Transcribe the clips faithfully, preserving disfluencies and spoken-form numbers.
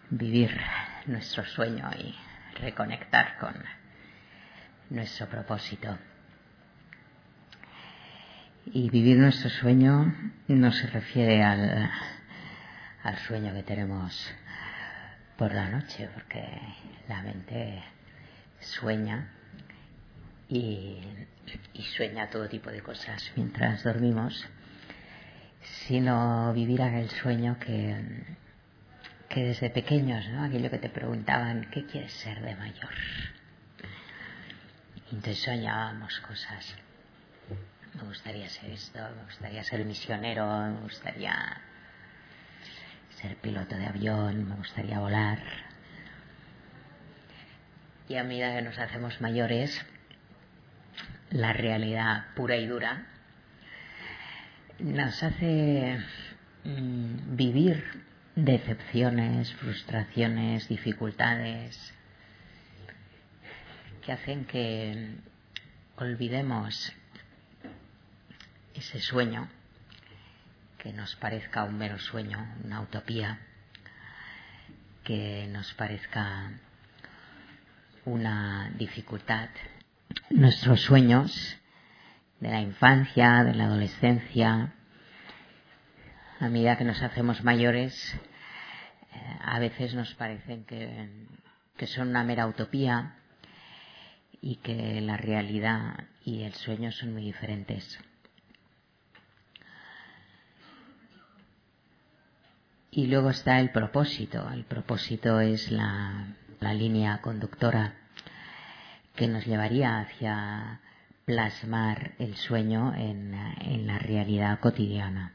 vivir nuestro sueño y reconectar con nuestro propósito. Y vivir nuestro sueño no se refiere al, al sueño que tenemos por la noche, porque la mente sueña y, y sueña todo tipo de cosas mientras dormimos, sino vivir aquel sueño que, que desde pequeños, ¿no? Aquello que te preguntaban, ¿qué quieres ser de mayor? Y entonces soñábamos cosas. Me gustaría ser esto, me gustaría ser misionero, me gustaría ser piloto de avión, me gustaría volar. Y a medida que nos hacemos mayores, la realidad pura y dura nos hace mmm, vivir decepciones, frustraciones, dificultades, que hacen que olvidemos ese sueño, que nos parezca un mero sueño, una utopía, que nos parezca una dificultad. Nuestros sueños de la infancia, de la adolescencia, a medida que nos hacemos mayores, eh, a veces nos parecen que, que son una mera utopía y que la realidad y el sueño son muy diferentes. Y luego está el propósito. El propósito es la, la línea conductora que nos llevaría hacia plasmar el sueño en, en la realidad cotidiana.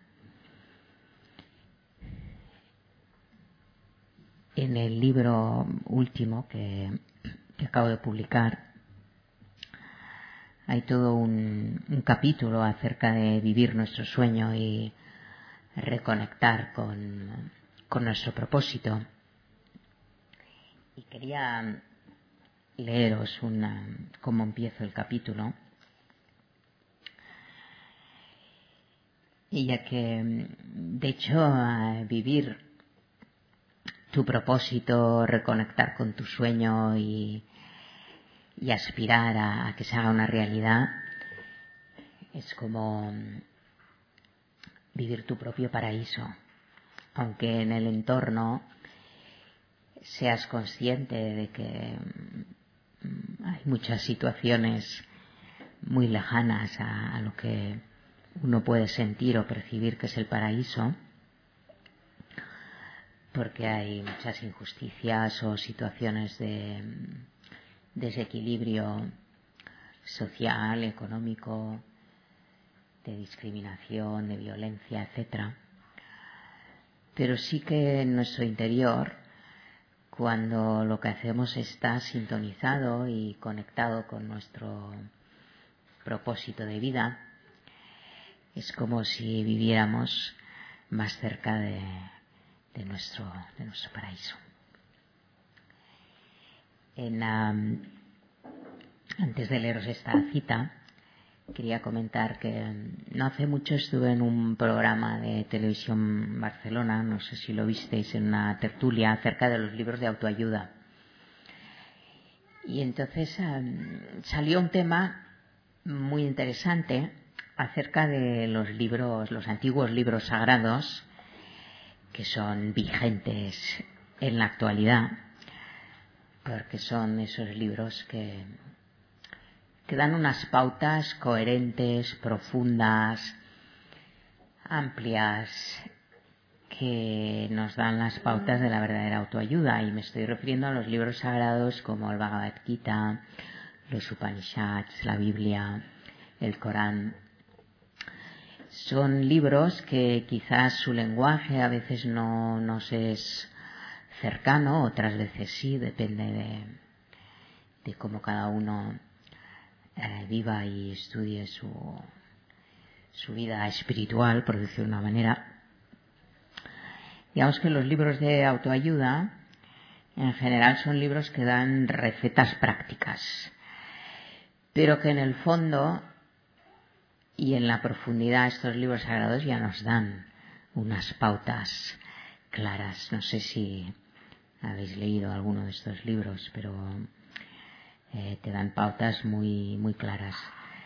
En el libro último que, que acabo de publicar hay todo un, un capítulo acerca de vivir nuestro sueño y reconectar con, con nuestro propósito. Y quería leeros una, cómo empiezo el capítulo. Y ya que, de hecho, vivir tu propósito, reconectar con tu sueño y, y aspirar a, a que se haga una realidad, es como vivir tu propio paraíso, aunque en el entorno seas consciente de que hay muchas situaciones muy lejanas a, a lo que uno puede sentir o percibir que es el paraíso, porque hay muchas injusticias o situaciones de desequilibrio social, económico, de discriminación, de violencia, etcétera. Pero sí que en nuestro interior, cuando lo que hacemos está sintonizado y conectado con nuestro propósito de vida, es como si viviéramos más cerca de, de, nuestro, de nuestro paraíso. En, um, antes de leeros esta cita, quería comentar que no hace mucho estuve en un programa de televisión en Barcelona, no sé si lo visteis, en una tertulia acerca de los libros de autoayuda. Y entonces um, salió un tema muy interesante acerca de los libros, los antiguos libros sagrados que son vigentes en la actualidad, porque son esos libros que que dan unas pautas coherentes, profundas, amplias, que nos dan las pautas de la verdadera autoayuda. Y me estoy refiriendo a los libros sagrados como el Bhagavad Gita, los Upanishads, la Biblia, el Corán. Son libros que quizás su lenguaje a veces no nos es cercano, otras veces sí, depende de, de cómo cada uno Eh, viva y estudie su, su vida espiritual, por decirlo de una manera. Digamos que los libros de autoayuda en general son libros que dan recetas prácticas, pero que en el fondo y en la profundidad estos libros sagrados ya nos dan unas pautas claras. No sé si habéis leído alguno de estos libros, pero eh, te dan pautas muy, muy claras.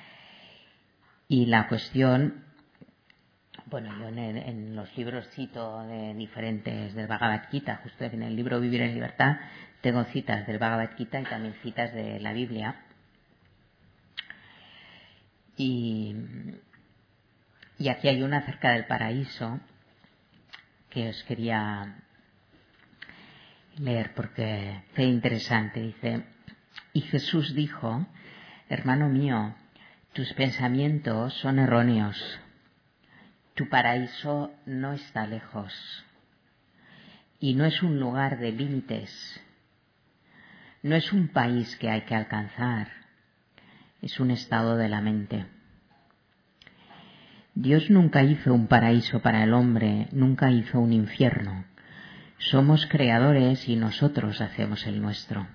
Y la cuestión, bueno, yo en, el, en los libros cito de diferentes del Bhagavad Gita, justo en el libro Vivir en Libertad tengo citas del Bhagavad Gita y también citas de la Biblia. Y, y aquí hay una acerca del paraíso que os quería leer porque es interesante. Dice: y Jesús dijo, hermano mío, tus pensamientos son erróneos. Tu paraíso no está lejos y no es un lugar de límites. No es un país que hay que alcanzar, es un estado de la mente. Dios nunca hizo un paraíso para el hombre, nunca hizo un infierno. Somos creadores y nosotros hacemos el nuestro.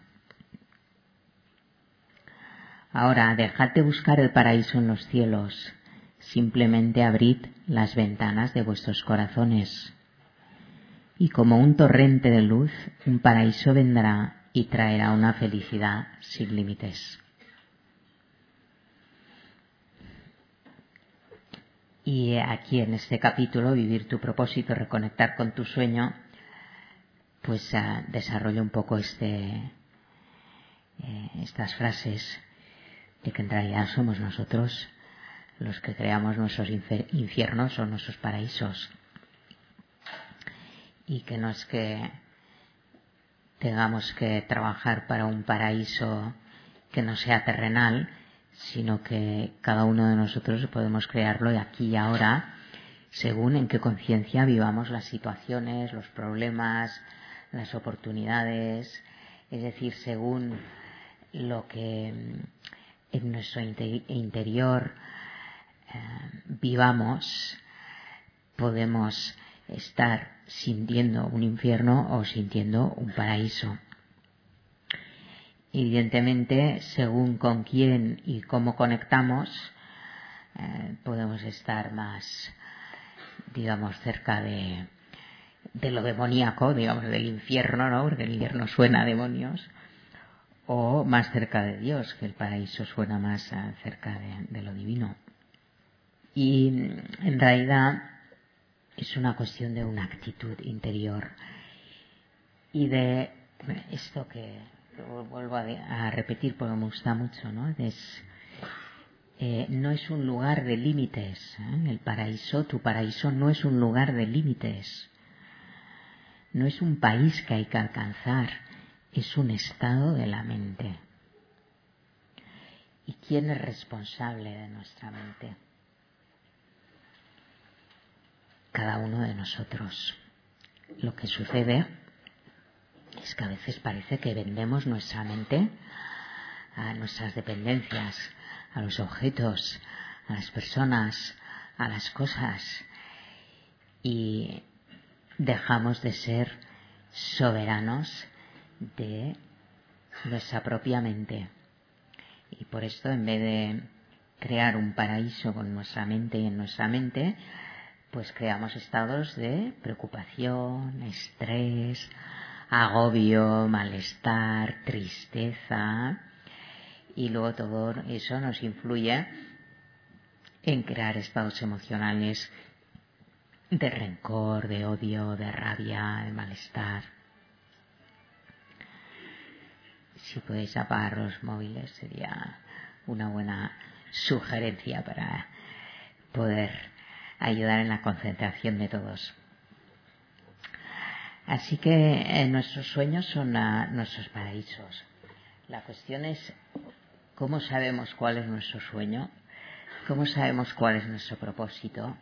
Ahora, dejad de buscar el paraíso en los cielos, simplemente abrid las ventanas de vuestros corazones. Y como un torrente de luz, un paraíso vendrá y traerá una felicidad sin límites. Y aquí en este capítulo, Vivir tu propósito, reconectar con tu sueño, pues uh, desarrollo un poco este, eh, estas frases de que en realidad somos nosotros los que creamos nuestros infiernos o nuestros paraísos. Y que no es que tengamos que trabajar para un paraíso que no sea terrenal, sino que cada uno de nosotros podemos crearlo de aquí y ahora, según en qué conciencia vivamos las situaciones, los problemas, las oportunidades, es decir, según lo que en nuestro interior eh, vivamos, podemos estar sintiendo un infierno o sintiendo un paraíso. Evidentemente, según con quién y cómo conectamos, eh, podemos estar más, digamos, cerca de, de lo demoníaco, digamos, del infierno, ¿no? Porque el infierno suena a demonios, o más cerca de Dios, que el paraíso suena más uh, cerca de, de lo divino. Y en realidad es una cuestión de una actitud interior y de esto que vuelvo a, de, a repetir porque me gusta mucho, ¿no? Es, eh, no es un lugar de límites, ¿eh? El paraíso, tu paraíso no es un lugar de límites, no es un país que hay que alcanzar, es un estado de la mente. ¿Y quién es responsable de nuestra mente? Cada uno de nosotros. Lo que sucede es que a veces parece que vendemos nuestra mente a nuestras dependencias, a los objetos, a las personas, a las cosas, y dejamos de ser soberanos de nuestra propia mente. Y por esto, en vez de crear un paraíso con nuestra mente y en nuestra mente, pues creamos estados de preocupación, estrés, agobio, malestar, tristeza, y luego todo eso nos influye en crear estados emocionales de rencor, de odio, de rabia, de malestar. Si podéis apagar los móviles sería una buena sugerencia para poder ayudar en la concentración de todos. Así que eh, nuestros sueños son uh, nuestros paraísos. La cuestión es cómo sabemos cuál es nuestro sueño, cómo sabemos cuál es nuestro propósito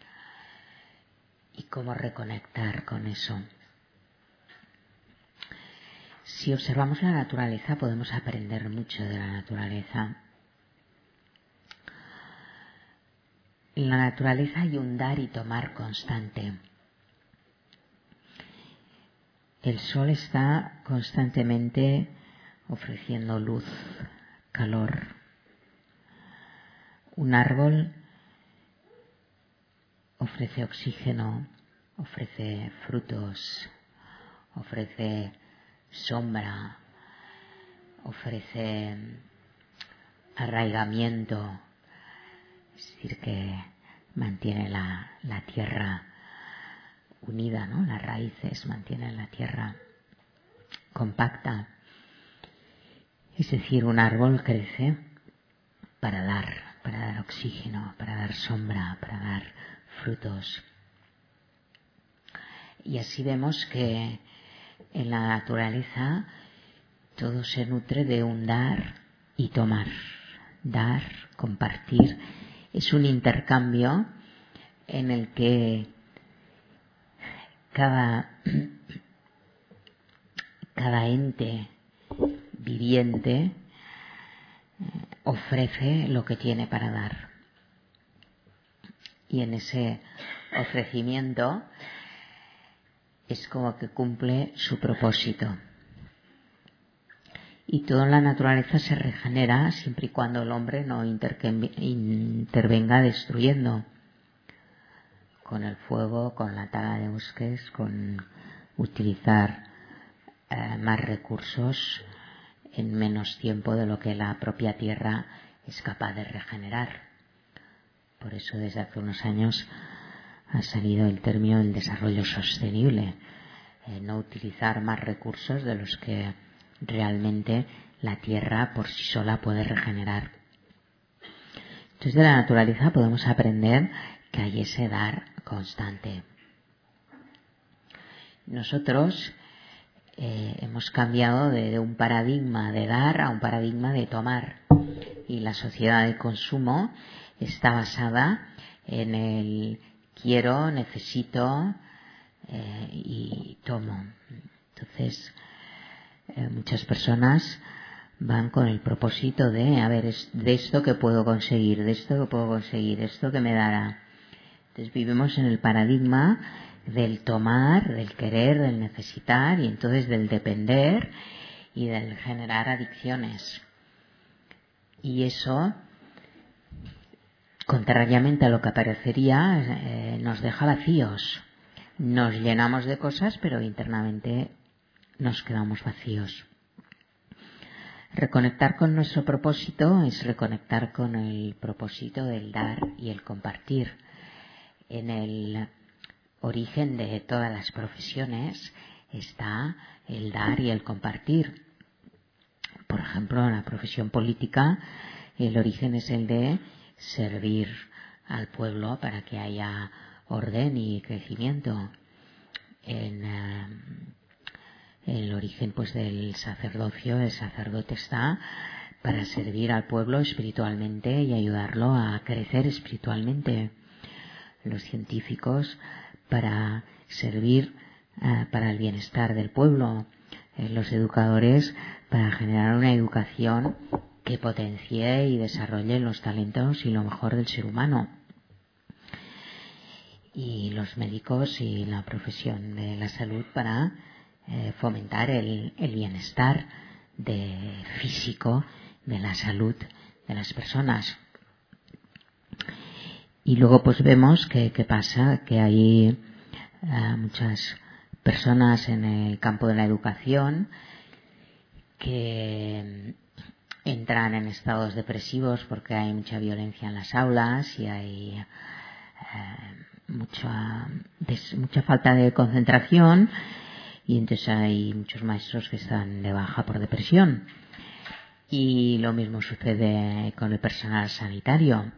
y cómo reconectar con eso. Si observamos la naturaleza, podemos aprender mucho de la naturaleza. En la naturaleza hay un dar y tomar constante. El sol está constantemente ofreciendo luz, calor. Un árbol ofrece oxígeno, ofrece frutos, ofrece sombra, ofrece arraigamiento, es decir, que mantiene la, la tierra unida, ¿no? Las raíces mantienen la tierra compacta. Es decir, un árbol crece para dar, para dar oxígeno, para dar sombra, para dar frutos. Y así vemos que en la naturaleza todo se nutre de un dar y tomar. Dar, compartir, es un intercambio en el que cada, cada ente viviente ofrece lo que tiene para dar. Y en ese ofrecimiento es como que cumple su propósito. Y toda la naturaleza se regenera siempre y cuando el hombre no intervenga destruyendo. Con el fuego, con la tala de bosques, con utilizar eh, más recursos en menos tiempo de lo que la propia tierra es capaz de regenerar. Por eso desde hace unos años ha salido el término del desarrollo sostenible, eh, no utilizar más recursos de los que realmente la tierra por sí sola puede regenerar. Entonces de la naturaleza podemos aprender que hay ese dar constante. Nosotros eh, hemos cambiado de, de un paradigma de dar a un paradigma de tomar, y la sociedad de consumo está basada en el quiero, necesito eh, y tomo. Entonces eh, muchas personas van con el propósito de, a ver, es de esto que puedo conseguir, de esto que puedo conseguir, esto que me dará. Entonces vivimos en el paradigma del tomar, del querer, del necesitar, y entonces del depender y del generar adicciones. Y eso, contrariamente a lo que parecería, eh, nos deja vacíos. Nos llenamos de cosas, pero internamente nos quedamos vacíos. Reconectar con nuestro propósito es reconectar con el propósito del dar y el compartir. En el origen de todas las profesiones está el dar y el compartir. Por ejemplo, en la profesión política, el origen es el de servir al pueblo para que haya orden y crecimiento. En uh, el origen pues del sacerdocio, el sacerdote está para servir al pueblo espiritualmente y ayudarlo a crecer espiritualmente. Los científicos para servir uh, para el bienestar del pueblo. Eh, los educadores para generar una educación que potencie y desarrolle los talentos y lo mejor del ser humano. Y los médicos y la profesión de la salud para eh, fomentar el, el bienestar de, físico de la salud de las personas. Y luego pues vemos que, que pasa que hay uh, muchas personas en el campo de la educación que entran en estados depresivos porque hay mucha violencia en las aulas y hay eh, mucha, des, mucha falta de concentración, y entonces hay muchos maestros que están de baja por depresión. Y lo mismo sucede con el personal sanitario.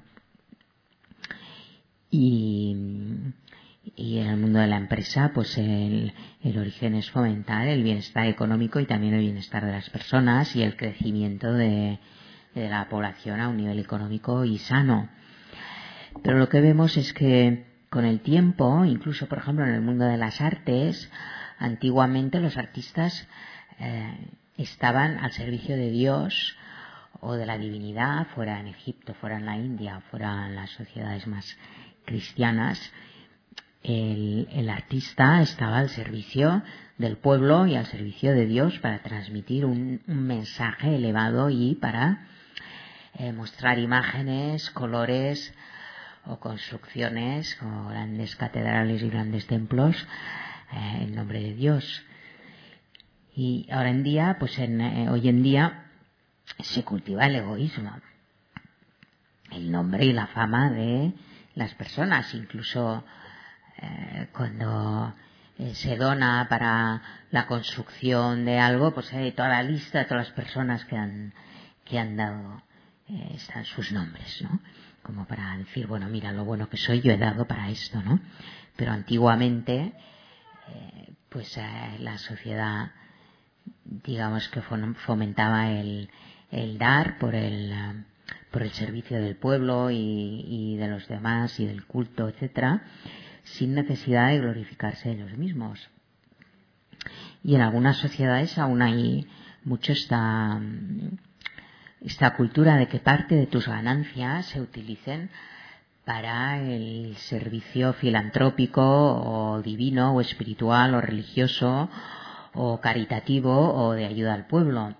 Y, y en el mundo de la empresa, pues el, el origen es fomentar el bienestar económico y también el bienestar de las personas y el crecimiento de, de la población a un nivel económico y sano. Pero lo que vemos es que con el tiempo, incluso por ejemplo en el mundo de las artes, antiguamente los artistas eh, estaban al servicio de Dios o de la divinidad, fuera en Egipto, fuera en la India, fuera en las sociedades más cristianas. El, el artista estaba al servicio del pueblo y al servicio de Dios para transmitir un, un mensaje elevado y para eh, mostrar imágenes, colores o construcciones o grandes catedrales y grandes templos eh, en nombre de Dios. Y ahora en día, pues en, eh, hoy en día se cultiva el egoísmo, el nombre y la fama de las personas, incluso eh, cuando eh, se dona para la construcción de algo, pues hay toda la lista de todas las personas que han que han dado eh, están sus nombres, ¿no? Como para decir, bueno, mira lo bueno que soy, yo he dado para esto, ¿no? Pero antiguamente, eh, pues eh, la sociedad, digamos que fomentaba el, el dar por el por el servicio del pueblo y, y de los demás y del culto, etcétera, sin necesidad de glorificarse ellos mismos. Y en algunas sociedades aún hay mucho esta esta cultura de que parte de tus ganancias se utilicen para el servicio filantrópico o divino o espiritual o religioso o caritativo o de ayuda al pueblo.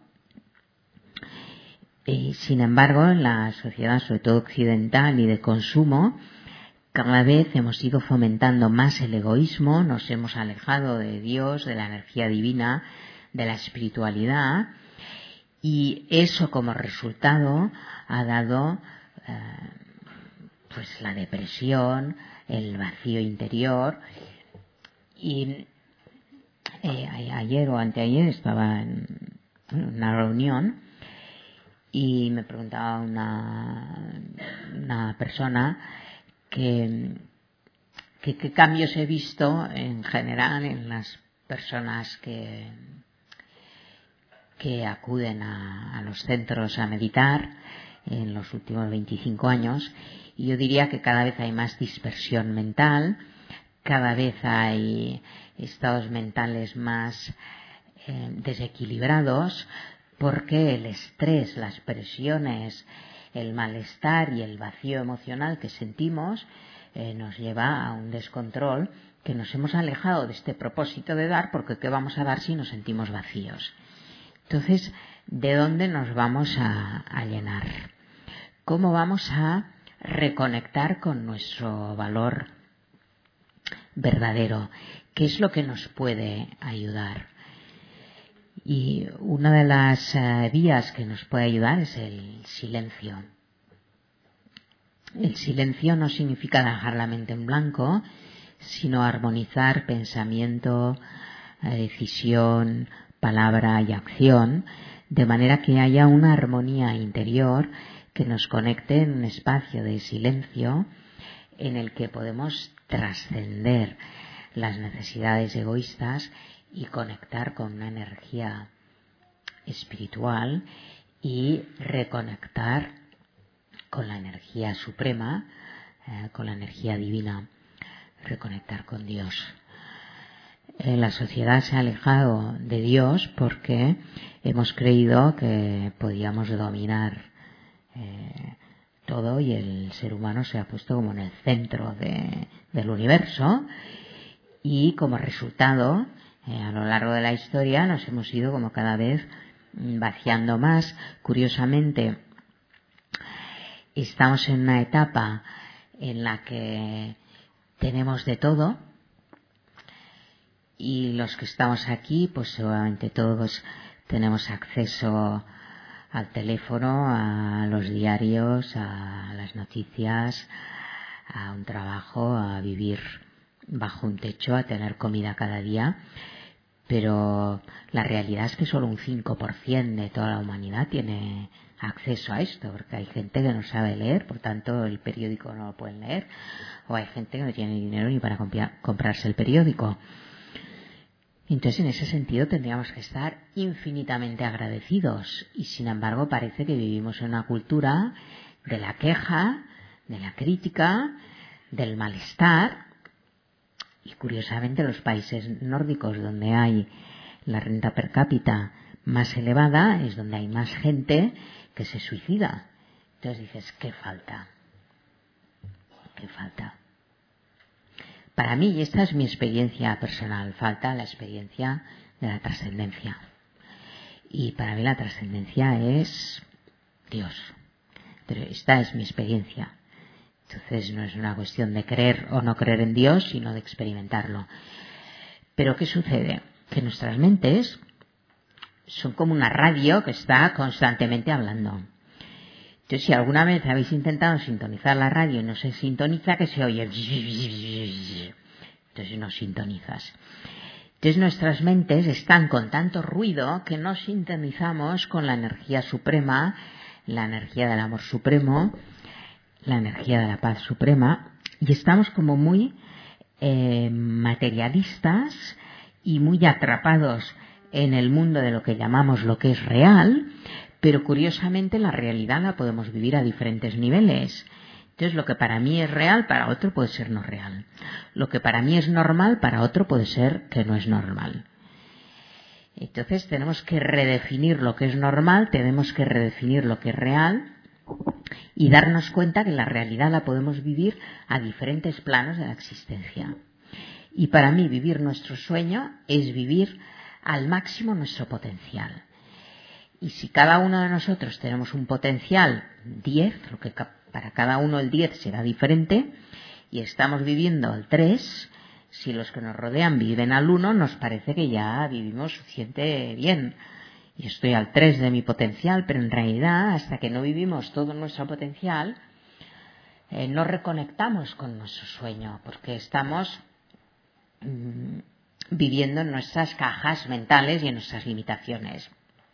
Y, sin embargo, en la sociedad, sobre todo occidental y de consumo, cada vez hemos ido fomentando más el egoísmo, nos hemos alejado de Dios, de la energía divina, de la espiritualidad, y eso como resultado ha dado eh, pues la depresión, el vacío interior. Y eh, ayer o anteayer estaba en una reunión y me preguntaba una, una persona que, que qué cambios he visto en general en las personas que, que acuden a, a los centros a meditar en los últimos veinticinco años. Y yo diría que cada vez hay más dispersión mental, cada vez hay estados mentales más eh, desequilibrados, porque el estrés, las presiones, el malestar y el vacío emocional que sentimos eh, nos lleva a un descontrol, que nos hemos alejado de este propósito de dar, porque ¿qué vamos a dar si nos sentimos vacíos? Entonces, ¿de dónde nos vamos a, a llenar? ¿Cómo vamos a reconectar con nuestro valor verdadero? ¿Qué es lo que nos puede ayudar? Y una de las uh, vías que nos puede ayudar es el silencio. El silencio no significa dejar la mente en blanco, sino armonizar pensamiento, decisión, palabra y acción, de manera que haya una armonía interior que nos conecte en un espacio de silencio en el que podemos trascender las necesidades egoístas y conectar con una energía espiritual y reconectar con la energía suprema, eh, con la energía divina, reconectar con Dios. Eh, la sociedad se ha alejado de Dios porque hemos creído que podíamos dominar eh, todo, y el ser humano se ha puesto como en el centro de, del universo, y como resultado Eh, a lo largo de la historia nos hemos ido como cada vez vaciando más. Curiosamente, estamos en una etapa en la que tenemos de todo, y los que estamos aquí, pues seguramente todos tenemos acceso al teléfono, a los diarios, a las noticias, a un trabajo, a vivir bajo un techo, a tener comida cada día. Pero la realidad es que solo un cinco por ciento de toda la humanidad tiene acceso a esto, porque hay gente que no sabe leer, por tanto el periódico no lo pueden leer, o hay gente que no tiene dinero ni para compia- comprarse el periódico. Entonces, en ese sentido tendríamos que estar infinitamente agradecidos, y sin embargo parece que vivimos en una cultura de la queja, de la crítica, del malestar. Y curiosamente, los países nórdicos, donde hay la renta per cápita más elevada, es donde hay más gente que se suicida. Entonces dices, ¿qué falta? ¿Qué falta? Para mí, y esta es mi experiencia personal, falta la experiencia de la trascendencia. Y para mí la trascendencia es Dios. Pero esta es mi experiencia. Entonces no es una cuestión de creer o no creer en Dios, sino de experimentarlo. Pero ¿qué sucede? Que nuestras mentes son como una radio que está constantemente hablando. Entonces, si alguna vez habéis intentado sintonizar la radio y no se sintoniza, que se oye, entonces no sintonizas. Entonces nuestras mentes están con tanto ruido que no sintonizamos con la energía suprema, la energía del amor supremo, la energía de la paz suprema, y estamos como muy eh, materialistas y muy atrapados en el mundo de lo que llamamos lo que es real, pero curiosamente la realidad la podemos vivir a diferentes niveles. Entonces, lo que para mí es real, para otro puede ser no real. Lo que para mí es normal, para otro puede ser que no es normal. Entonces, tenemos que redefinir lo que es normal, tenemos que redefinir lo que es real y darnos cuenta que la realidad la podemos vivir a diferentes planos de la existencia. Y para mí, vivir nuestro sueño es vivir al máximo nuestro potencial. Y si cada uno de nosotros tenemos un potencial diez, lo que para cada uno el diez será diferente, y estamos viviendo el tres, si los que nos rodean viven al uno, nos parece que ya vivimos suficiente bien. Y estoy al tres de mi potencial, pero en realidad, hasta que no vivimos todo nuestro potencial, eh, no reconectamos con nuestro sueño, porque estamos mmm, viviendo en nuestras cajas mentales y en nuestras limitaciones.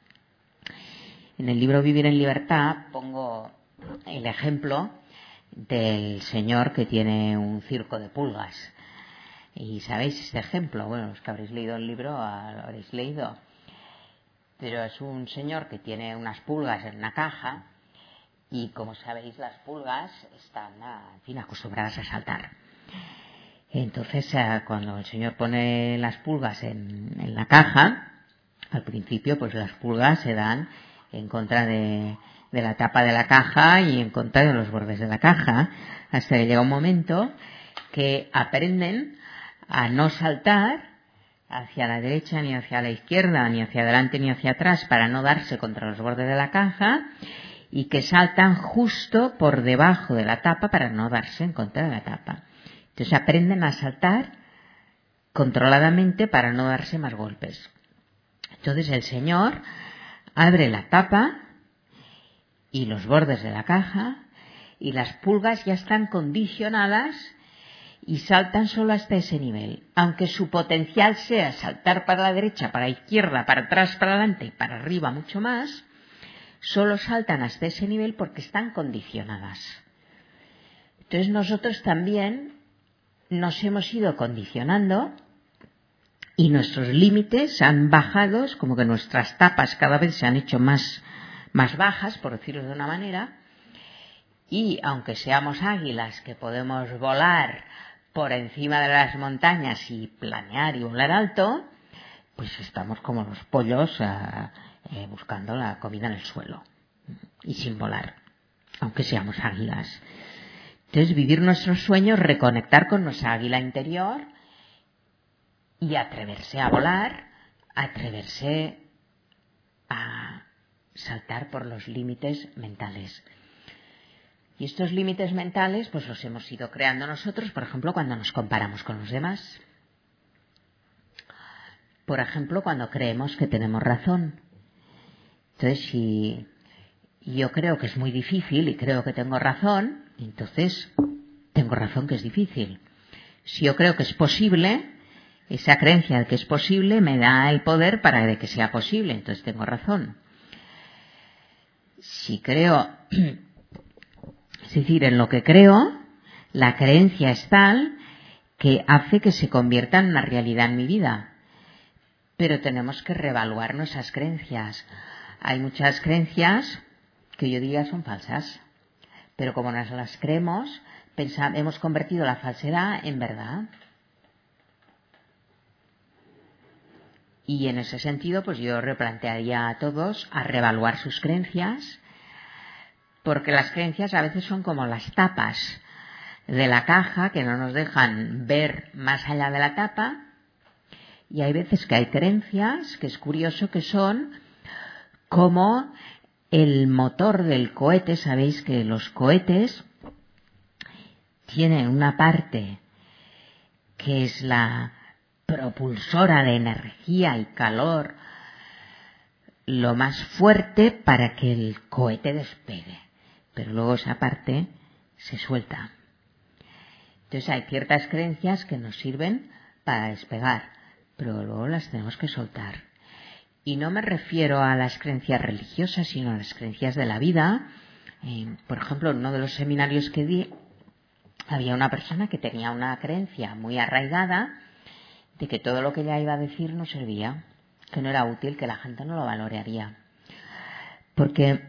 En el libro Vivir en Libertad pongo el ejemplo del señor que tiene un circo de pulgas. Y sabéis este ejemplo, bueno, los que habréis leído el libro lo habréis leído. Pero es un señor que tiene unas pulgas en una caja y, como sabéis, las pulgas están, en fin, acostumbradas a saltar. Entonces, cuando el señor pone las pulgas en, en la caja, al principio, pues las pulgas se dan en contra de, de la tapa de la caja y en contra de los bordes de la caja, hasta que llega un momento que aprenden a no saltar hacia la derecha, ni hacia la izquierda, ni hacia adelante, ni hacia atrás, para no darse contra los bordes de la caja, y que saltan justo por debajo de la tapa para no darse en contra de la tapa. Entonces aprenden a saltar controladamente para no darse más golpes. Entonces el señor abre la tapa y los bordes de la caja, y las pulgas ya están condicionadas y saltan solo hasta ese nivel. Aunque su potencial sea saltar para la derecha, para la izquierda, para atrás, para adelante y para arriba mucho más, solo saltan hasta ese nivel porque están condicionadas. Entonces nosotros también nos hemos ido condicionando y nuestros límites han bajado, es como que nuestras tapas cada vez se han hecho más, más bajas, por decirlo de una manera, y aunque seamos águilas que podemos volar por encima de las montañas y planear y volar alto, pues estamos como los pollos eh, eh, buscando la comida en el suelo y sin volar, aunque seamos águilas. Entonces, vivir nuestros sueños, reconectar con nuestra águila interior y atreverse a volar, atreverse a saltar por los límites mentales. Y estos límites mentales pues los hemos ido creando nosotros, por ejemplo, cuando nos comparamos con los demás. Por ejemplo, cuando creemos que tenemos razón. Entonces, si yo creo que es muy difícil y creo que tengo razón, entonces tengo razón que es difícil. Si yo creo que es posible, esa creencia de que es posible me da el poder para de que sea posible, entonces tengo razón. Si creo... Es decir, en lo que creo, la creencia es tal que hace que se convierta en una realidad en mi vida. Pero tenemos que reevaluar nuestras creencias. Hay muchas creencias que yo diría son falsas, pero como nos las creemos, pensamos, hemos convertido la falsedad en verdad. Y en ese sentido, pues yo replantearía a todos a reevaluar sus creencias, porque las creencias a veces son como las tapas de la caja que no nos dejan ver más allá de la tapa, y hay veces que hay creencias que es curioso que son como el motor del cohete. Sabéis que los cohetes tienen una parte que es la propulsora de energía y calor lo más fuerte para que el cohete despegue, pero luego esa parte se suelta. Entonces hay ciertas creencias que nos sirven para despegar, pero luego las tenemos que soltar. Y no me refiero a las creencias religiosas, sino a las creencias de la vida. Eh, por ejemplo, en uno de los seminarios que di, había una persona que tenía una creencia muy arraigada de que todo lo que ella iba a decir no servía, que no era útil, que la gente no lo valoraría. Porque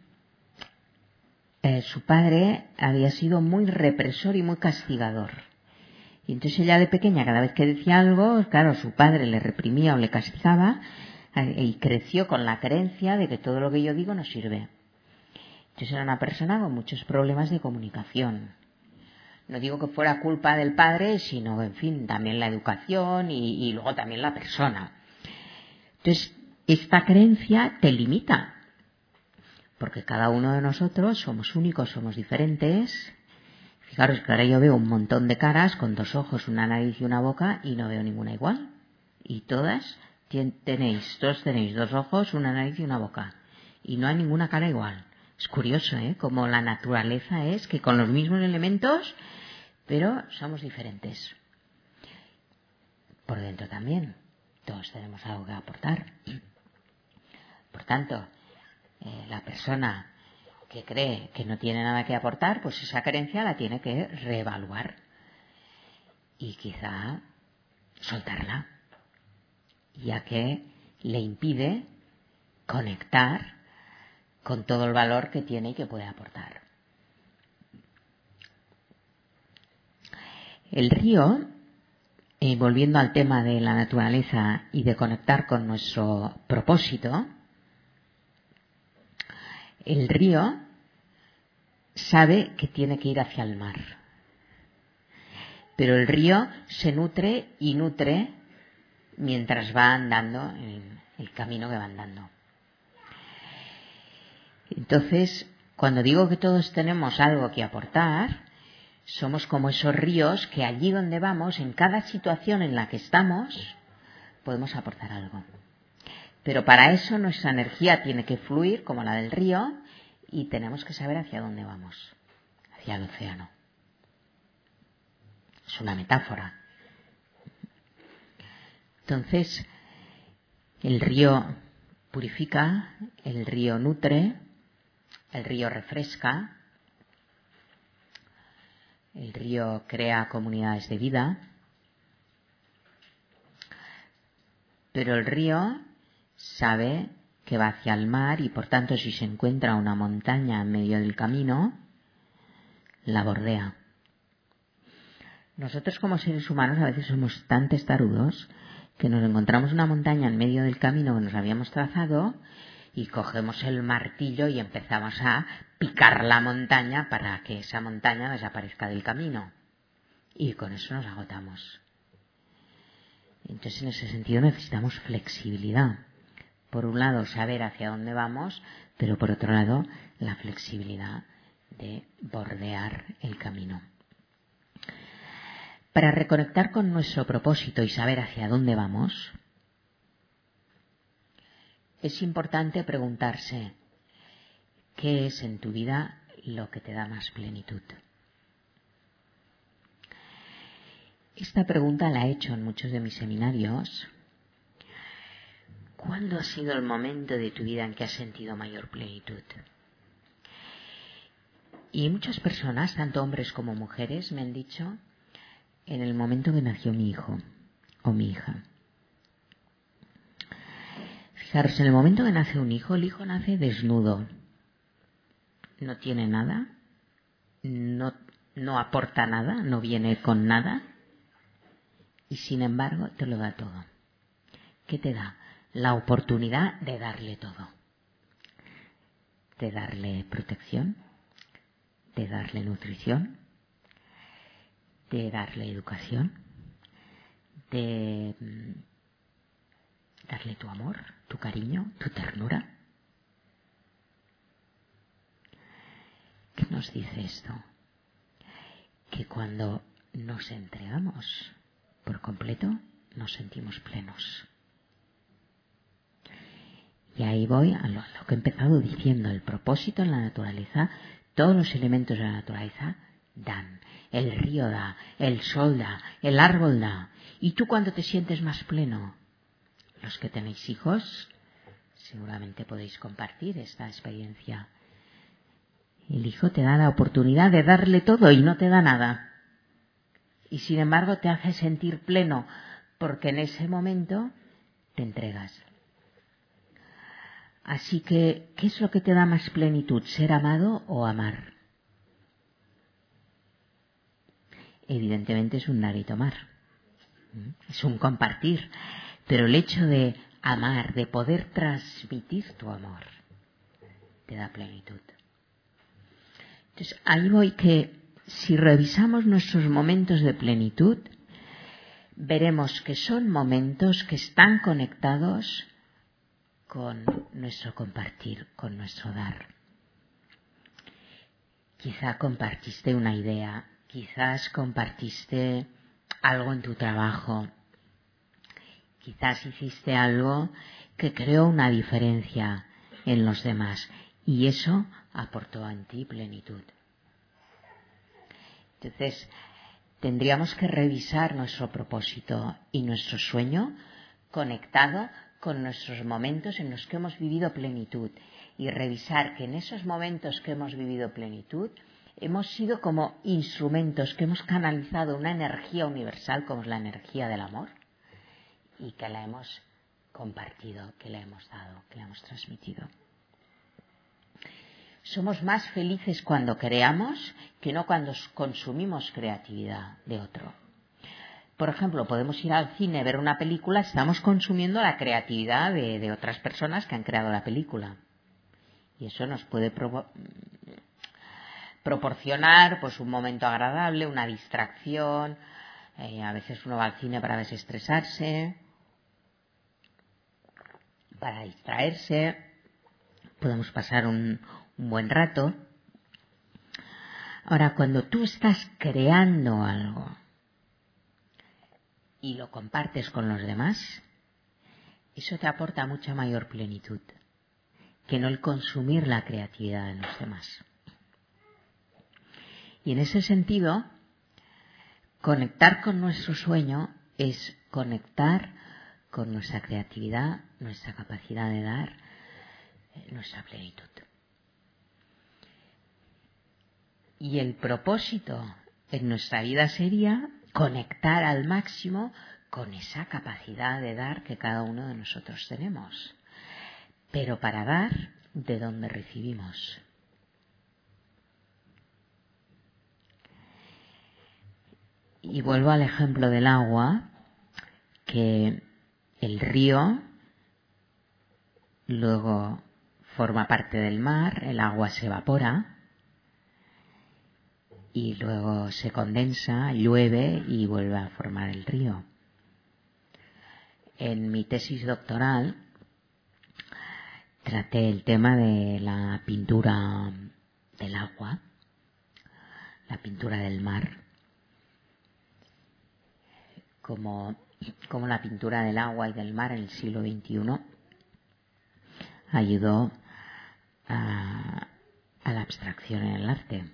eh, su padre había sido muy represor y muy castigador. Y entonces ella de pequeña, cada vez que decía algo, claro, su padre le reprimía o le castigaba, y creció con la creencia de que todo lo que yo digo no sirve. Entonces era una persona con muchos problemas de comunicación. No digo que fuera culpa del padre, sino, en fin, también la educación y, y luego también la persona. Entonces, esta creencia te limita, porque cada uno de nosotros somos únicos, somos diferentes. Fijaros que ahora yo veo un montón de caras con dos ojos, una nariz y una boca y no veo ninguna igual. Y todas tenéis, todos tenéis dos ojos, una nariz y una boca. Y no hay ninguna cara igual. Es curioso, ¿eh? Como la naturaleza es que con los mismos elementos, pero somos diferentes. Por dentro también. Todos tenemos algo que aportar. Por tanto, eh, la persona que cree que no tiene nada que aportar, pues esa creencia la tiene que reevaluar. Y quizá soltarla, ya que le impide conectar con todo el valor que tiene y que puede aportar. El río, eh, volviendo al tema de la naturaleza y de conectar con nuestro propósito, el río sabe que tiene que ir hacia el mar, pero el río se nutre y nutre mientras va andando en el camino que va andando. Entonces, cuando digo que todos tenemos algo que aportar, somos como esos ríos que allí donde vamos, en cada situación en la que estamos, podemos aportar algo. Pero para eso nuestra energía tiene que fluir como la del río y tenemos que saber hacia dónde vamos, hacia el océano. Es una metáfora. Entonces, el río purifica, el río nutre, el río refresca, el río crea comunidades de vida, pero el río sabe que va hacia el mar y por tanto si se encuentra una montaña en medio del camino, la bordea. Nosotros como seres humanos a veces somos tan testarudos que nos encontramos una montaña en medio del camino que nos habíamos trazado y cogemos el martillo y empezamos a picar la montaña para que esa montaña desaparezca del camino. Y con eso nos agotamos. Entonces, en ese sentido necesitamos flexibilidad. Por un lado, saber hacia dónde vamos, pero por otro lado, la flexibilidad de bordear el camino. Para reconectar con nuestro propósito y saber hacia dónde vamos, es importante preguntarse, ¿qué es en tu vida lo que te da más plenitud? Esta pregunta la he hecho en muchos de mis seminarios. ¿Cuándo ha sido el momento de tu vida en que has sentido mayor plenitud? Y muchas personas, tanto hombres como mujeres, me han dicho, en el momento que nació mi hijo o mi hija. Fijaros, en el momento que nace un hijo, el hijo nace desnudo. No tiene nada, no, no aporta nada, no viene con nada y sin embargo te lo da todo. ¿Qué te da? La oportunidad de darle todo. De darle protección, de darle nutrición, de darle educación, de darle tu amor, tu cariño, tu ternura. ¿Qué nos dice esto? Que cuando nos entregamos por completo, nos sentimos plenos. Y ahí ahí voy a lo, a lo que he empezado diciendo. El propósito en la naturaleza, todos los elementos de la naturaleza dan. El río da, el sol da, el árbol da. ¿Y tú cuándo te sientes más pleno? Los que tenéis hijos, seguramente podéis compartir esta experiencia. El hijo te da la oportunidad de darle todo y no te da nada. Y sin embargo te hace sentir pleno, porque en ese momento te entregas. Así que, ¿qué es lo que te da más plenitud? ¿Ser amado o amar? Evidentemente es un dar y tomar. Es un compartir. Pero el hecho de amar, de poder transmitir tu amor, te da plenitud. Entonces, ahí voy que si revisamos nuestros momentos de plenitud, veremos que son momentos que están conectados con nuestro compartir, con nuestro dar. Quizá compartiste una idea, quizás compartiste algo en tu trabajo, quizás hiciste algo que creó una diferencia en los demás y eso aportó en ti plenitud. Entonces, tendríamos que revisar nuestro propósito y nuestro sueño conectado con nuestros momentos en los que hemos vivido plenitud y revisar que en esos momentos que hemos vivido plenitud hemos sido como instrumentos que hemos canalizado una energía universal como es la energía del amor y que la hemos compartido, que la hemos dado, que la hemos transmitido. Somos más felices cuando creamos que no cuando consumimos creatividad de otro. Por ejemplo, podemos ir al cine, ver una película, estamos consumiendo la creatividad de, de otras personas que han creado la película. Y eso nos puede pro- proporcionar pues, un momento agradable, una distracción. Eh, a veces uno va al cine para desestresarse, para distraerse. Podemos pasar un, un buen rato. Ahora, cuando tú estás creando algo y lo compartes con los demás, eso te aporta mucha mayor plenitud que no el consumir la creatividad de los demás. Y en ese sentido, conectar con nuestro sueño es conectar con nuestra creatividad, nuestra capacidad de dar, nuestra plenitud. Y el propósito en nuestra vida sería conectar al máximo con esa capacidad de dar que cada uno de nosotros tenemos. Pero para dar, de donde recibimos. Y vuelvo al ejemplo del agua, que el río luego forma parte del mar, el agua se evapora y luego se condensa, llueve y vuelve a formar el río. En mi tesis doctoral traté el tema de la pintura del agua, la pintura del mar, como, como la pintura del agua y del mar en el siglo veintiuno ayudó a, a la abstracción en el arte.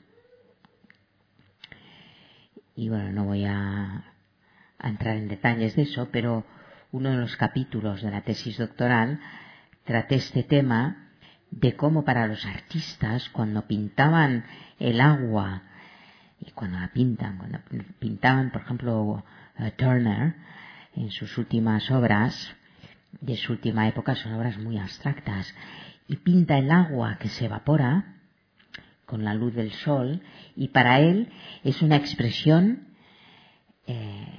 Y bueno, no voy a, a entrar en detalles de eso, pero uno de los capítulos de la tesis doctoral traté este tema de cómo para los artistas, cuando pintaban el agua, y cuando la pintan, cuando pintaban, por ejemplo, uh, Turner, en sus últimas obras, de su última época, son obras muy abstractas, y pinta el agua que se evapora con la luz del sol, y para él es una expresión eh,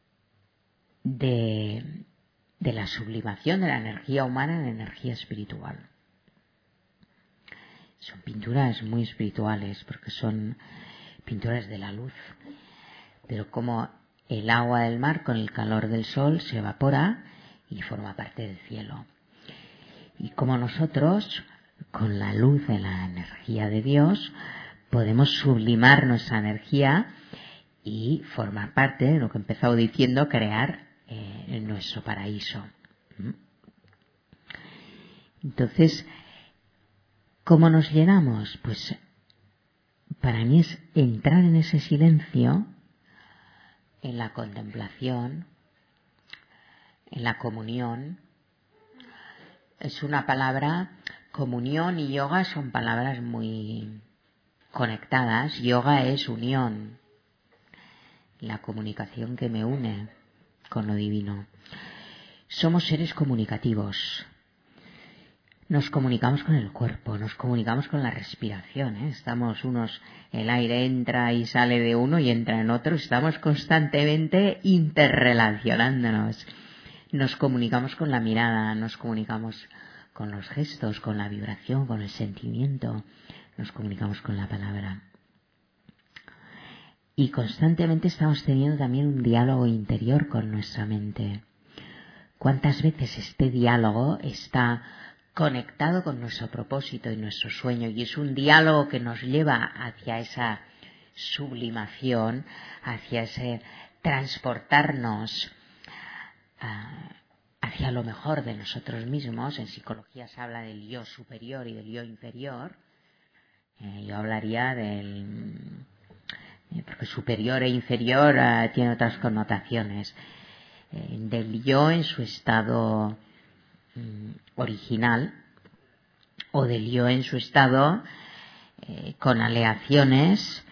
de, de la sublimación de la energía humana en energía espiritual. Son pinturas muy espirituales porque son pinturas de la luz, pero como el agua del mar con el calor del sol se evapora y forma parte del cielo. Y como nosotros, con la luz de la energía de Dios, podemos sublimar nuestra energía y formar parte de lo que he empezado diciendo, crear eh, nuestro paraíso. Entonces, ¿cómo nos llenamos? Pues para mí es entrar en ese silencio, en la contemplación, en la comunión. Es una palabra, comunión y yoga son palabras muy conectadas. Yoga es unión, la comunicación que me une con lo divino. Somos seres comunicativos. Nos comunicamos con el cuerpo, nos comunicamos con la respiración, ¿eh? Estamos unos, el aire entra y sale de uno y entra en otro, estamos constantemente interrelacionándonos. Nos comunicamos con la mirada, nos comunicamos con los gestos, con la vibración, con el sentimiento, nos comunicamos con la palabra. Y constantemente estamos teniendo también un diálogo interior con nuestra mente. ¿Cuántas veces este diálogo está conectado con nuestro propósito y nuestro sueño? Y es un diálogo que nos lleva hacia esa sublimación, hacia ese transportarnos uh, hacia lo mejor de nosotros mismos. En psicología se habla del yo superior y del yo inferior. Eh, yo hablaría del... Eh, porque superior e inferior uh, tiene otras connotaciones. Eh, del yo en su estado mm, original, o del yo en su estado eh, con aleaciones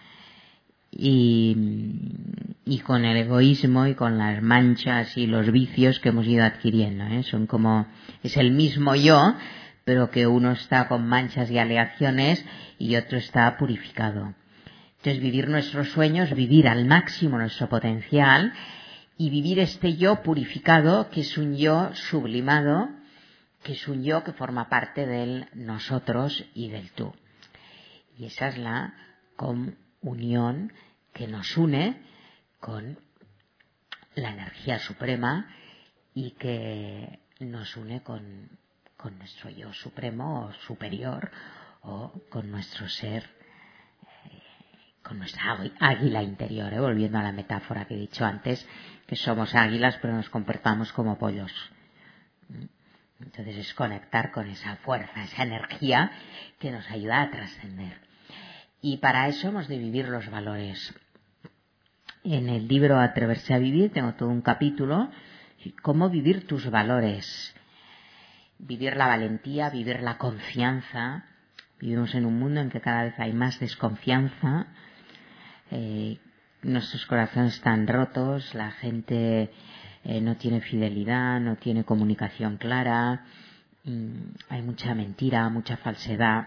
y, y con el egoísmo y con las manchas y los vicios que hemos ido adquiriendo, ¿eh? Son como, es el mismo yo, pero que uno está con manchas y aleaciones y otro está purificado. Entonces, vivir nuestros sueños, vivir al máximo nuestro potencial y vivir este yo purificado, que es un yo sublimado, que es un yo que forma parte del nosotros y del tú. Y esa es la comunión que nos une con la energía suprema y que nos une con, con nuestro yo supremo o superior, o con nuestro ser, eh, con nuestra águila interior, ¿eh? Volviendo a la metáfora que he dicho antes, que somos águilas pero nos comportamos como pollos. Entonces es conectar con esa fuerza, esa energía que nos ayuda a trascender. Y para eso hemos de vivir los valores. En el libro Atreverse a Vivir tengo todo un capítulo, cómo vivir tus valores. Vivir la valentía, vivir la confianza. Vivimos en un mundo en que cada vez hay más desconfianza. Eh, nuestros corazones están rotos, la gente eh, no tiene fidelidad, no tiene comunicación clara, mmm, hay mucha mentira, mucha falsedad.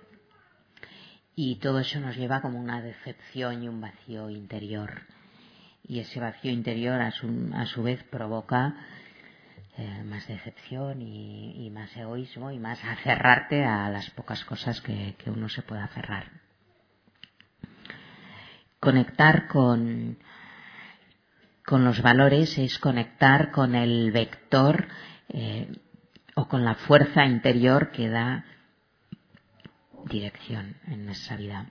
Y todo eso nos lleva como una decepción y un vacío interior. Y ese vacío interior a su, a su vez provoca eh, más decepción y, y más egoísmo y más aferrarte a las pocas cosas que, que uno se puede aferrar. Conectar con, con los valores es conectar con el vector eh, o con la fuerza interior que da dirección en nuestra vida.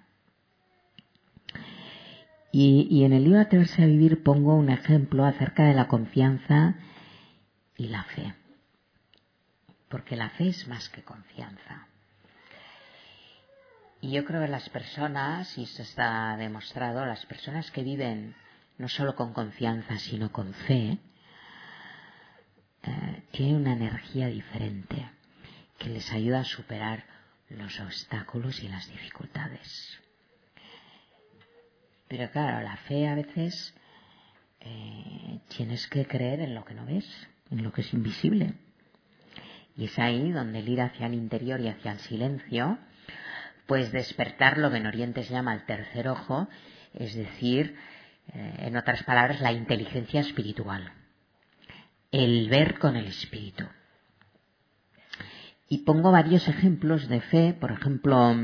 Y, y en el libro Atreverse a Vivir pongo un ejemplo acerca de la confianza y la fe. Porque la fe es más que confianza. Y yo creo que las personas, y esto está demostrado, las personas que viven no solo con confianza, sino con fe, eh, tienen una energía diferente que les ayuda a superar los obstáculos y las dificultades. Pero claro, la fe a veces eh, tienes que creer en lo que no ves, en lo que es invisible. Y es ahí donde el ir hacia el interior y hacia el silencio, pues despertar lo que en Oriente se llama el tercer ojo, es decir, eh, en otras palabras, la inteligencia espiritual. El ver con el espíritu. Y pongo varios ejemplos de fe, por ejemplo,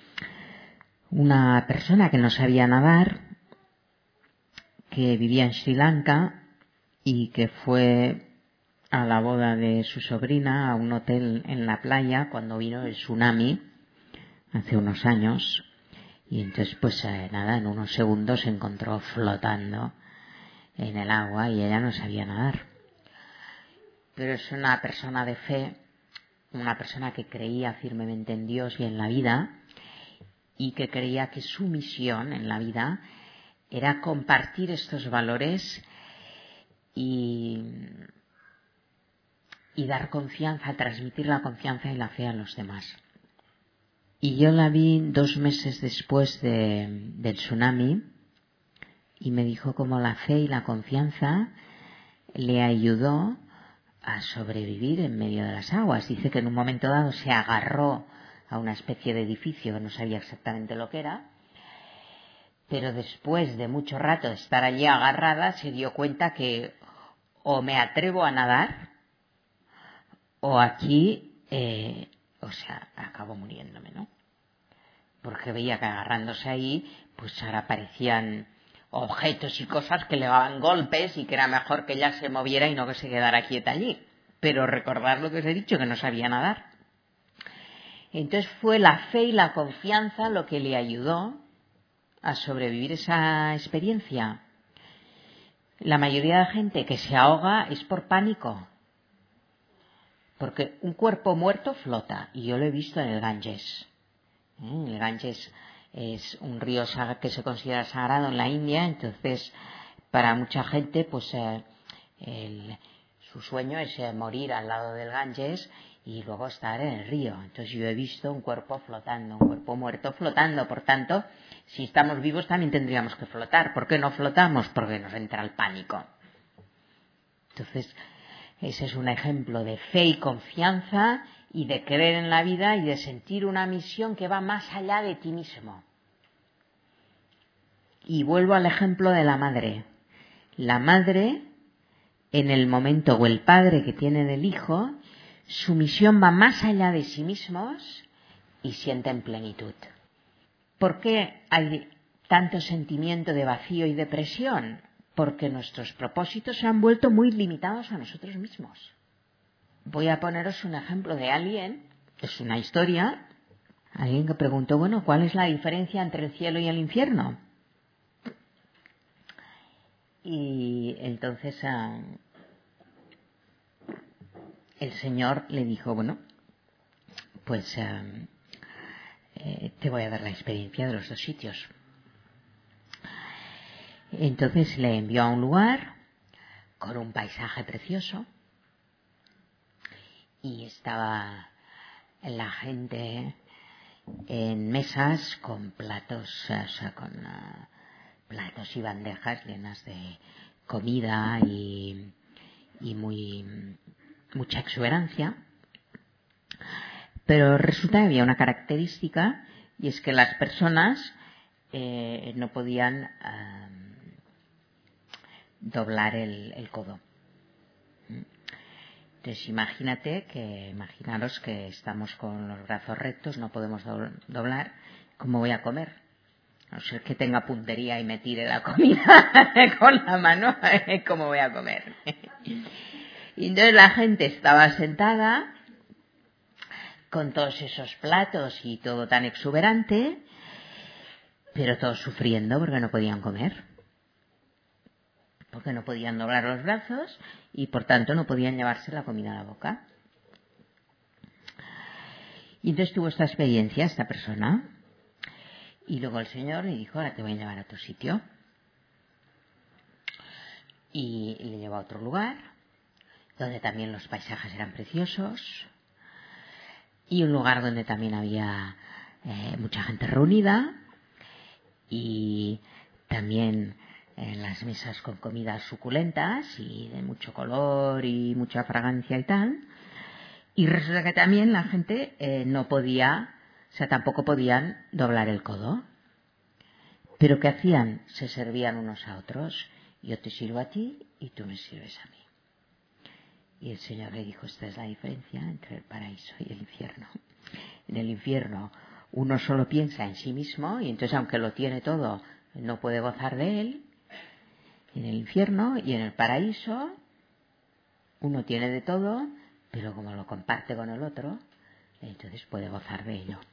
una persona que no sabía nadar, que vivía en Sri Lanka y que fue a la boda de su sobrina a un hotel en la playa cuando vino el tsunami hace unos años, y entonces pues eh, nada, en unos segundos se encontró flotando en el agua y ella no sabía nadar. Pero es una persona de fe una persona que creía firmemente en Dios y en la vida, y que creía que su misión en la vida era compartir estos valores y, y dar confianza, transmitir la confianza y la fe a los demás. Y yo la vi dos meses después de, del tsunami, y me dijo cómo la fe y la confianza le ayudó a sobrevivir en medio de las aguas. Dice que en un momento dado se agarró a una especie de edificio que no sabía exactamente lo que era, pero después de mucho rato de estar allí agarrada se dio cuenta que o me atrevo a nadar o aquí, eh, o sea, acabo muriéndome, ¿no? Porque veía que agarrándose ahí, pues ahora aparecían objetos y cosas que le daban golpes y que era mejor que ella se moviera y no que se quedara quieta allí. Pero recordar lo que os he dicho, que no sabía nadar. Entonces fue la fe y la confianza lo que le ayudó a sobrevivir esa experiencia. La mayoría de la gente que se ahoga es por pánico. Porque un cuerpo muerto flota, y yo lo he visto en el Ganges. ¿Eh? El Ganges es un río que se considera sagrado en la India, entonces para mucha gente pues eh, el, su sueño es eh, morir al lado del Ganges y luego estar en el río. Entonces yo he visto un cuerpo flotando, un cuerpo muerto flotando. Por tanto, si estamos vivos también tendríamos que flotar. ¿Por qué no flotamos? Porque nos entra el pánico. Entonces ese es un ejemplo de fe y confianza y de creer en la vida y de sentir una misión que va más allá de ti mismo. Y vuelvo al ejemplo de la madre. La madre, en el momento, o el padre que tiene del hijo, su misión va más allá de sí mismos y sienten plenitud. ¿Por qué hay tanto sentimiento de vacío y depresión? Porque nuestros propósitos se han vuelto muy limitados a nosotros mismos. Voy a poneros un ejemplo de alguien, es una historia, alguien que preguntó, bueno, ¿cuál es la diferencia entre el cielo y el infierno? Y entonces uh, el Señor le dijo, bueno, pues uh, eh, te voy a dar la experiencia de los dos sitios. Entonces le envió a un lugar con un paisaje precioso y estaba la gente en mesas con platos, o sea, con uh, platos y bandejas llenas de comida y, y muy mucha exuberancia. Pero resulta que había una característica, y es que las personas eh, no podían uh, doblar el, el codo. Entonces imagínate que, imaginaros que estamos con los brazos rectos, no podemos do- doblar, ¿cómo voy a comer? A no ser que tenga puntería y me tire la comida con la mano, ¿cómo voy a comer? Y entonces la gente estaba sentada con todos esos platos y todo tan exuberante, pero todos sufriendo porque no podían comer. Porque no podían doblar los brazos y por tanto no podían llevarse la comida a la boca. Y entonces tuvo esta experiencia esta persona y luego el Señor le dijo, ahora te voy a llevar a otro sitio. Y le llevó a otro lugar donde también los paisajes eran preciosos y un lugar donde también había eh, mucha gente reunida y también en las mesas con comidas suculentas y de mucho color y mucha fragancia y tal. Y resulta que también la gente eh, no podía, o sea, tampoco podían doblar el codo. Pero ¿qué hacían? Se servían unos a otros. Yo te sirvo a ti y tú me sirves a mí. Y el Señor le dijo, esta es la diferencia entre el paraíso y el infierno. En el infierno uno solo piensa en sí mismo y entonces aunque lo tiene todo, no puede gozar de él. En el infierno y en el paraíso uno tiene de todo, pero como lo comparte con el otro, entonces puede gozar de ello.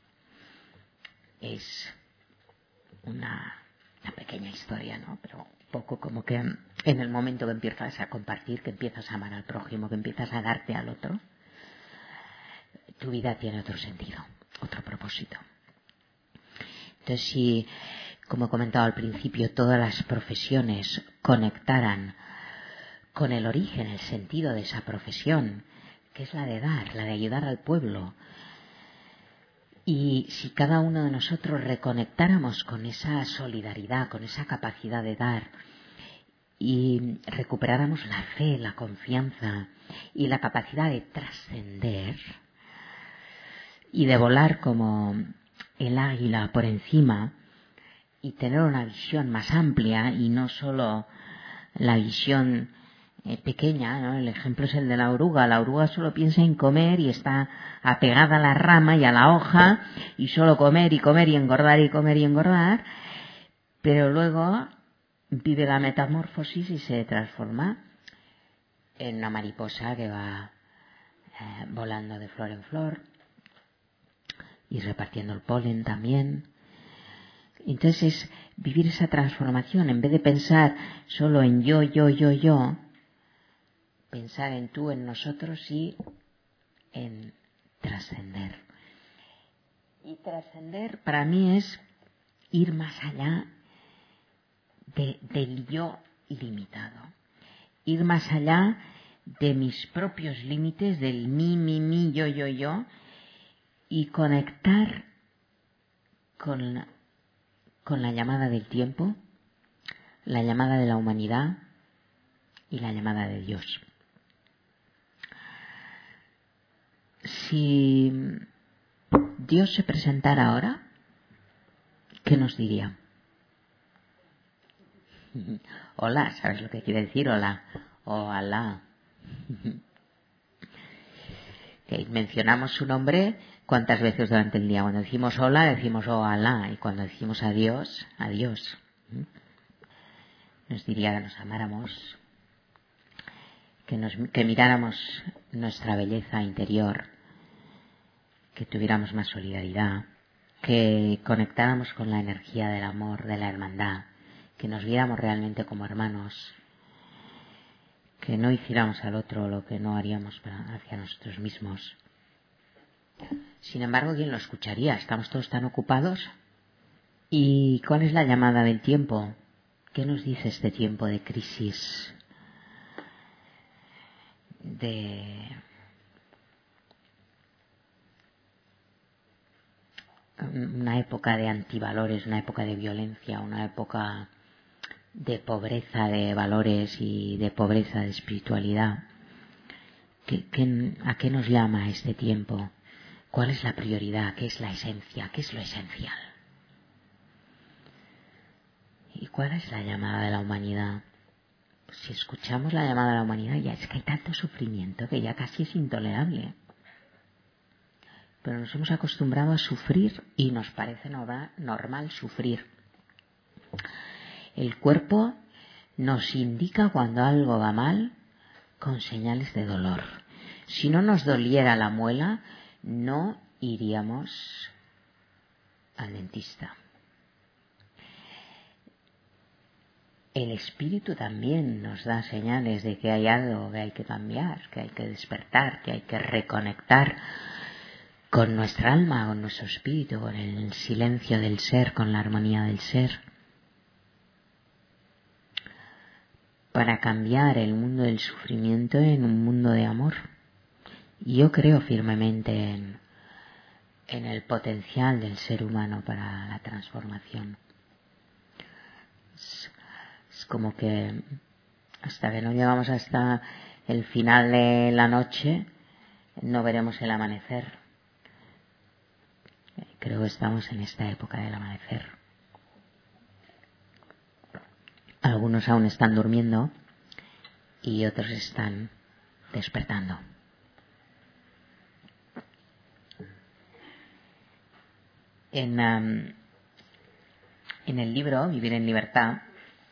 Es una, una pequeña historia, ¿no? Pero un poco como que en el momento que empiezas a compartir, que empiezas a amar al prójimo, que empiezas a darte al otro, tu vida tiene otro sentido, otro propósito. Entonces, si, como he comentado al principio, todas las profesiones conectaran con el origen, el sentido de esa profesión, que es la de dar, la de ayudar al pueblo, y si cada uno de nosotros reconectáramos con esa solidaridad, con esa capacidad de dar, y recuperáramos la fe, la confianza y la capacidad de trascender y de volar como el águila por encima y tener una visión más amplia y no solo la visión eh, pequeña, ¿no? El ejemplo es el de la oruga. La oruga solo piensa en comer y está apegada a la rama y a la hoja y solo comer y comer y engordar y comer y engordar, pero luego vive la metamorfosis y se transforma en una mariposa que va eh, volando de flor en flor y repartiendo el polen también. Entonces es vivir esa transformación, en vez de pensar solo en yo, yo, yo, yo, pensar en tú, en nosotros y en trascender. Y trascender para mí es ir más allá de, del yo limitado, ir más allá de mis propios límites, del mí, mí, mí, yo, yo, yo, y conectar con la, con la llamada del tiempo, la llamada de la humanidad y la llamada de Dios. Si Dios se presentara ahora, ¿qué nos diría? Hola, ¿sabes lo que quiere decir? Hola, hola. Okay, mencionamos su nombre cuántas veces durante el día. Cuando decimos hola, decimos hola, y cuando decimos adiós, adiós. Nos diría que nos amáramos, que, nos, que miráramos nuestra belleza interior, que tuviéramos más solidaridad, que conectáramos con la energía del amor, de la hermandad, que nos viéramos realmente como hermanos, que no hiciéramos al otro lo que no haríamos para, hacia nosotros mismos. Sin embargo, ¿quién lo escucharía? Estamos todos tan ocupados. ¿Y cuál es la llamada del tiempo? ¿Qué nos dice este tiempo de crisis? De una época de antivalores, una época de violencia, una época de pobreza de valores y de pobreza de espiritualidad. ¿Qué, qué, ¿A qué nos llama este tiempo? ¿Cuál es la prioridad? ¿Qué es la esencia? ¿Qué es lo esencial? ¿Y cuál es la llamada de la humanidad? Pues si escuchamos la llamada de la humanidad, ya es que hay tanto sufrimiento que ya casi es intolerable. Pero nos hemos acostumbrado a sufrir y nos parece normal sufrir. El cuerpo nos indica cuando algo va mal con señales de dolor. Si no nos doliera la muela, no iríamos al dentista. El espíritu también nos da señales de que hay algo que hay que cambiar, que hay que despertar, que hay que reconectar con nuestra alma, con nuestro espíritu, con el silencio del ser, con la armonía del ser, para cambiar el mundo del sufrimiento en un mundo de amor. Y yo creo firmemente en, en el potencial del ser humano para la transformación. Es, es como que hasta que no llegamos hasta el final de la noche, no veremos el amanecer. Creo que estamos en esta época del amanecer. Algunos aún están durmiendo y otros están despertando. En, um, en el libro Vivir en Libertad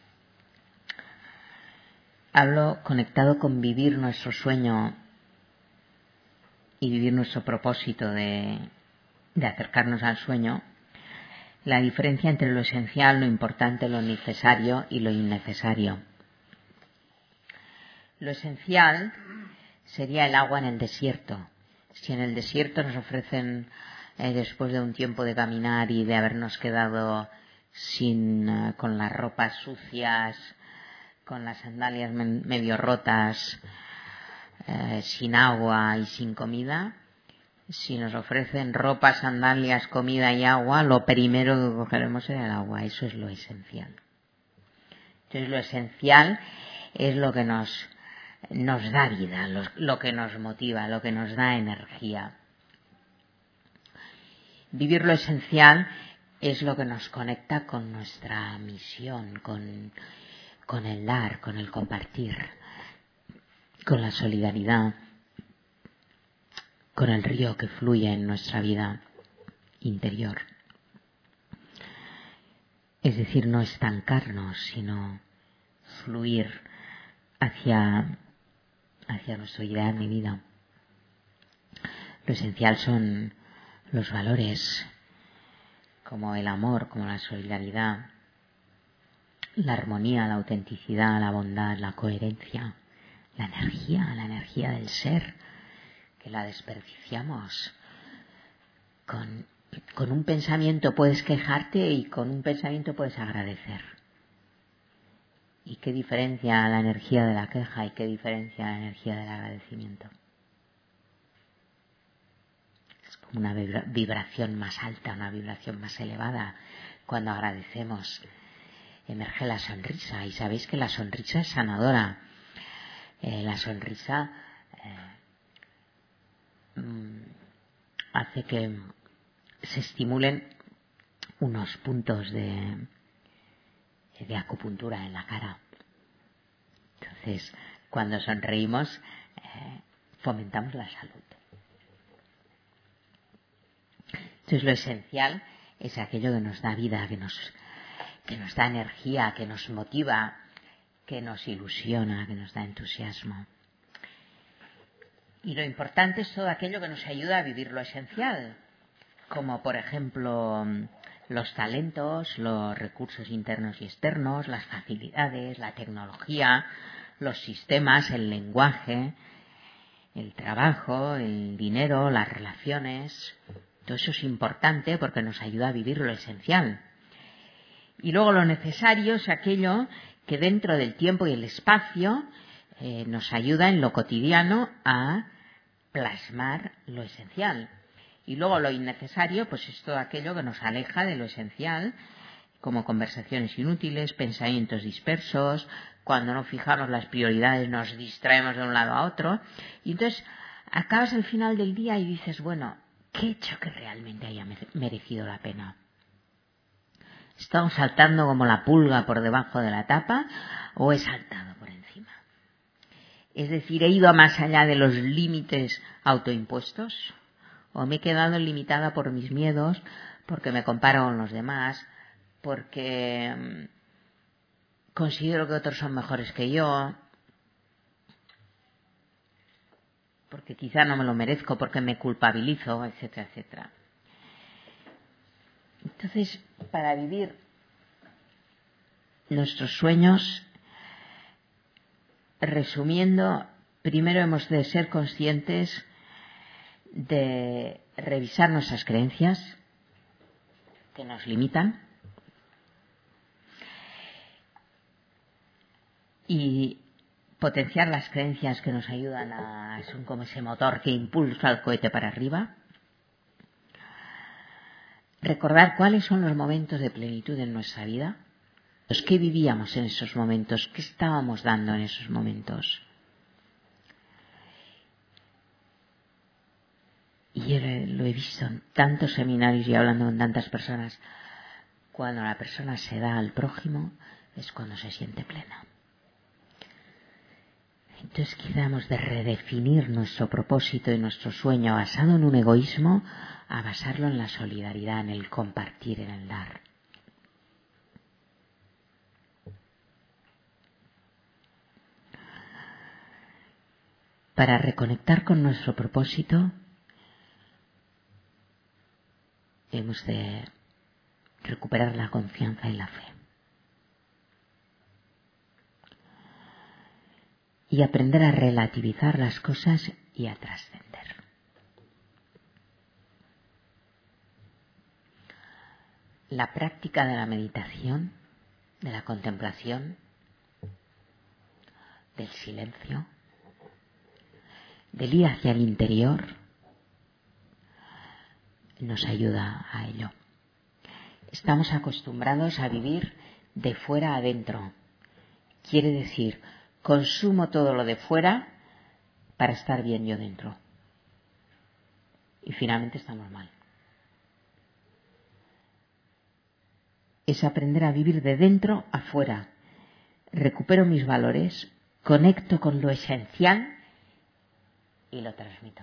hablo conectado con vivir nuestro sueño y vivir nuestro propósito de, de acercarnos al sueño, la diferencia entre lo esencial, lo importante, lo necesario y lo innecesario. Lo esencial sería el agua en el desierto. Si en el desierto nos ofrecen, eh, después de un tiempo de caminar y de habernos quedado sin, uh, con las ropas sucias, con las sandalias men- medio rotas, eh, sin agua y sin comida, si nos ofrecen ropa, sandalias, comida y agua, lo primero que cogeremos será el agua. Eso es lo esencial. Entonces, lo esencial es lo que nos, nos da vida, lo, lo que nos motiva, lo que nos da energía. Vivir lo esencial es lo que nos conecta con nuestra misión, con, con el dar, con el compartir, con la solidaridad, con el río que fluye en nuestra vida interior. Es decir, no estancarnos, sino fluir hacia, hacia nuestro ideal de vida. Lo esencial son los valores, como el amor, como la solidaridad, la armonía, la autenticidad, la bondad, la coherencia, la energía, la energía del ser, que la desperdiciamos. Con, con un pensamiento puedes quejarte y con un pensamiento puedes agradecer. ¿Y qué diferencia la energía de la queja y qué diferencia la energía del agradecimiento? Es como una vibra- vibración más alta, una vibración más elevada. Cuando agradecemos, emerge la sonrisa. Y sabéis que la sonrisa es sanadora. Eh, la sonrisa eh, hace que se estimulen unos puntos de, de acupuntura en la cara. Entonces, cuando sonreímos, eh, fomentamos la salud. Entonces, lo esencial es aquello que nos da vida, que nos, que nos da energía, que nos motiva, que nos ilusiona, que nos da entusiasmo. Y lo importante es todo aquello que nos ayuda a vivir lo esencial, como por ejemplo los talentos, los recursos internos y externos, las facilidades, la tecnología, los sistemas, el lenguaje, el trabajo, el dinero, las relaciones. Todo eso es importante porque nos ayuda a vivir lo esencial. Y luego lo necesario es aquello que dentro del tiempo y el espacio eh, nos ayuda en lo cotidiano a plasmar lo esencial. Y luego lo innecesario, pues es todo aquello que nos aleja de lo esencial, como conversaciones inútiles, pensamientos dispersos. Cuando no fijamos las prioridades nos distraemos de un lado a otro. Y entonces acabas al final del día y dices, bueno, ¿qué he hecho que realmente haya merecido la pena? ¿He estado saltando como la pulga por debajo de la tapa o he saltado por encima? Es decir, ¿he ido más allá de los límites autoimpuestos? ¿O me he quedado limitada por mis miedos, porque me comparo con los demás, porque considero que otros son mejores que yo, porque quizá no me lo merezco, porque me culpabilizo, etcétera, etcétera? Entonces, para vivir nuestros sueños, resumiendo, primero hemos de ser conscientes de revisar nuestras creencias que nos limitan y potenciar las creencias que nos ayudan a, son como ese motor que impulsa el cohete para arriba. Recordar cuáles son los momentos de plenitud en nuestra vida, los que vivíamos en esos momentos, qué estábamos dando en esos momentos. Y yo lo he visto en tantos seminarios y hablando con tantas personas, cuando la persona se da al prójimo es cuando se siente plena. Entonces quizá hemos de redefinir nuestro propósito y nuestro sueño basado en un egoísmo a basarlo en la solidaridad, en el compartir, en el dar. Para reconectar con nuestro propósito hemos de recuperar la confianza y la fe. Y aprender a relativizar las cosas y a trascender. la práctica de la meditación, de la contemplación, del silencio, del ir hacia el interior, nos ayuda a ello. Estamos acostumbrados a vivir de fuera a adentro. Quiere decir, consumo todo lo de fuera para estar bien yo dentro. Y finalmente estamos mal. Es aprender a vivir de dentro a fuera. Recupero mis valores, conecto con lo esencial y lo transmito.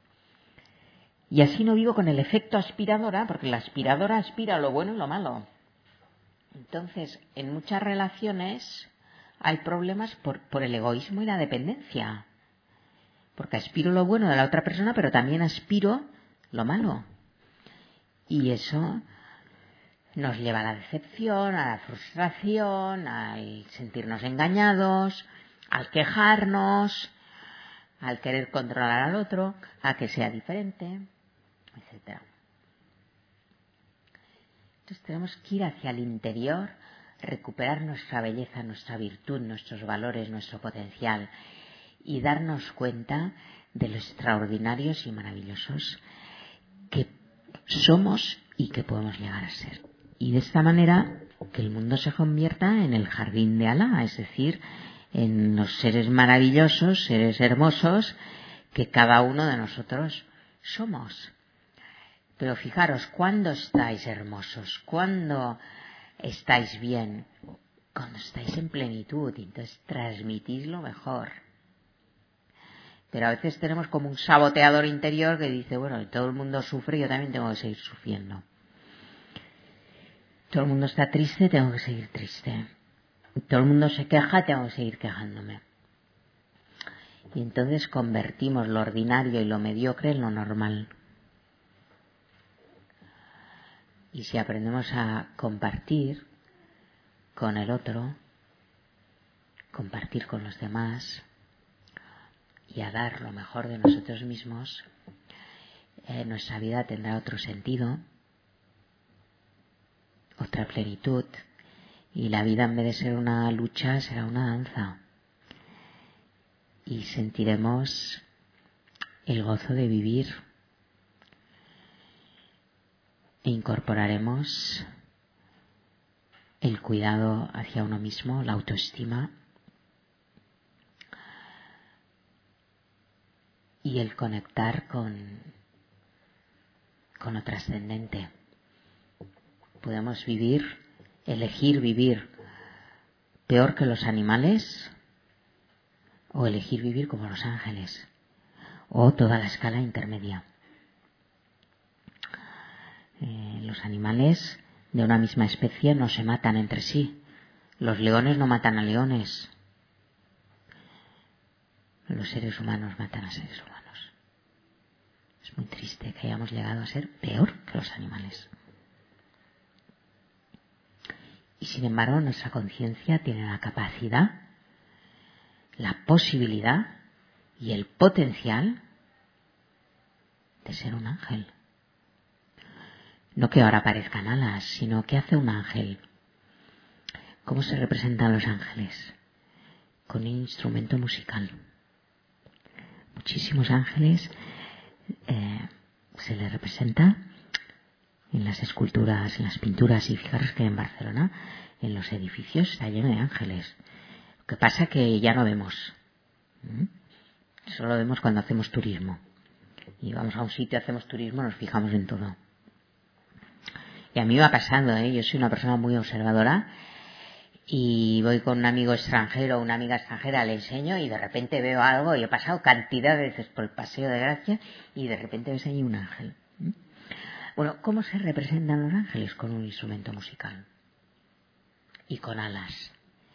Y así no vivo con el efecto aspiradora, porque la aspiradora aspira lo bueno y lo malo. Entonces, en muchas relaciones hay problemas por, por el egoísmo y la dependencia. Porque aspiro lo bueno de la otra persona, pero también aspiro lo malo. Y eso nos lleva a la decepción, a la frustración, al sentirnos engañados, al quejarnos, al querer controlar al otro, a que sea diferente, etcétera. Entonces tenemos que ir hacia el interior, recuperar nuestra belleza, nuestra virtud, nuestros valores, nuestro potencial y darnos cuenta de lo extraordinarios y maravillosos que somos y que podemos llegar a ser. Y de esta manera que el mundo se convierta en el jardín de Alá, es decir, en los seres maravillosos, seres hermosos que cada uno de nosotros somos. Pero fijaros, ¿cuándo estáis hermosos? ¿Cuándo estáis bien? Cuando estáis en plenitud, y entonces transmitís lo mejor. Pero a veces tenemos como un saboteador interior que dice, bueno, todo el mundo sufre, yo también tengo que seguir sufriendo. Todo el mundo está triste, tengo que seguir triste. Todo el mundo se queja, tengo que seguir quejándome. Y entonces convertimos lo ordinario y lo mediocre en lo normal. Y si aprendemos a compartir con el otro, compartir con los demás y a dar lo mejor de nosotros mismos, eh, nuestra vida tendrá otro sentido, otra plenitud, y la vida, en vez de ser una lucha, será una danza. Y sentiremos el gozo de vivir e incorporaremos el cuidado hacia uno mismo, la autoestima y el conectar con, con lo trascendente. Podemos vivir, elegir vivir peor que los animales o elegir vivir como los ángeles o toda la escala intermedia. Eh, los animales de una misma especie no se matan entre sí. Los leones no matan a leones. Los seres humanos matan a seres humanos. Es muy triste que hayamos llegado a ser peor que los animales. Y sin embargo, nuestra conciencia tiene la capacidad, la posibilidad y el potencial de ser un ángel. No que ahora aparezcan alas, sino que hace un ángel. ¿Cómo se representan los ángeles? Con un instrumento musical. Muchísimos ángeles eh, se les representa en las esculturas, en las pinturas, y fijaros que en Barcelona, en los edificios, está lleno de ángeles. Lo que pasa que ya no vemos. ¿Mm? Solo vemos cuando hacemos turismo. Y vamos a un sitio, hacemos turismo, nos fijamos en todo. Y a mí me va pasando, ¿eh? Yo soy una persona muy observadora y voy con un amigo extranjero o una amiga extranjera, le enseño y de repente veo algo, y he pasado cantidad de veces por el Paseo de Gracia y de repente ves ahí un ángel. ¿Mm? Bueno, ¿cómo se representan los ángeles? Con un instrumento musical y con alas.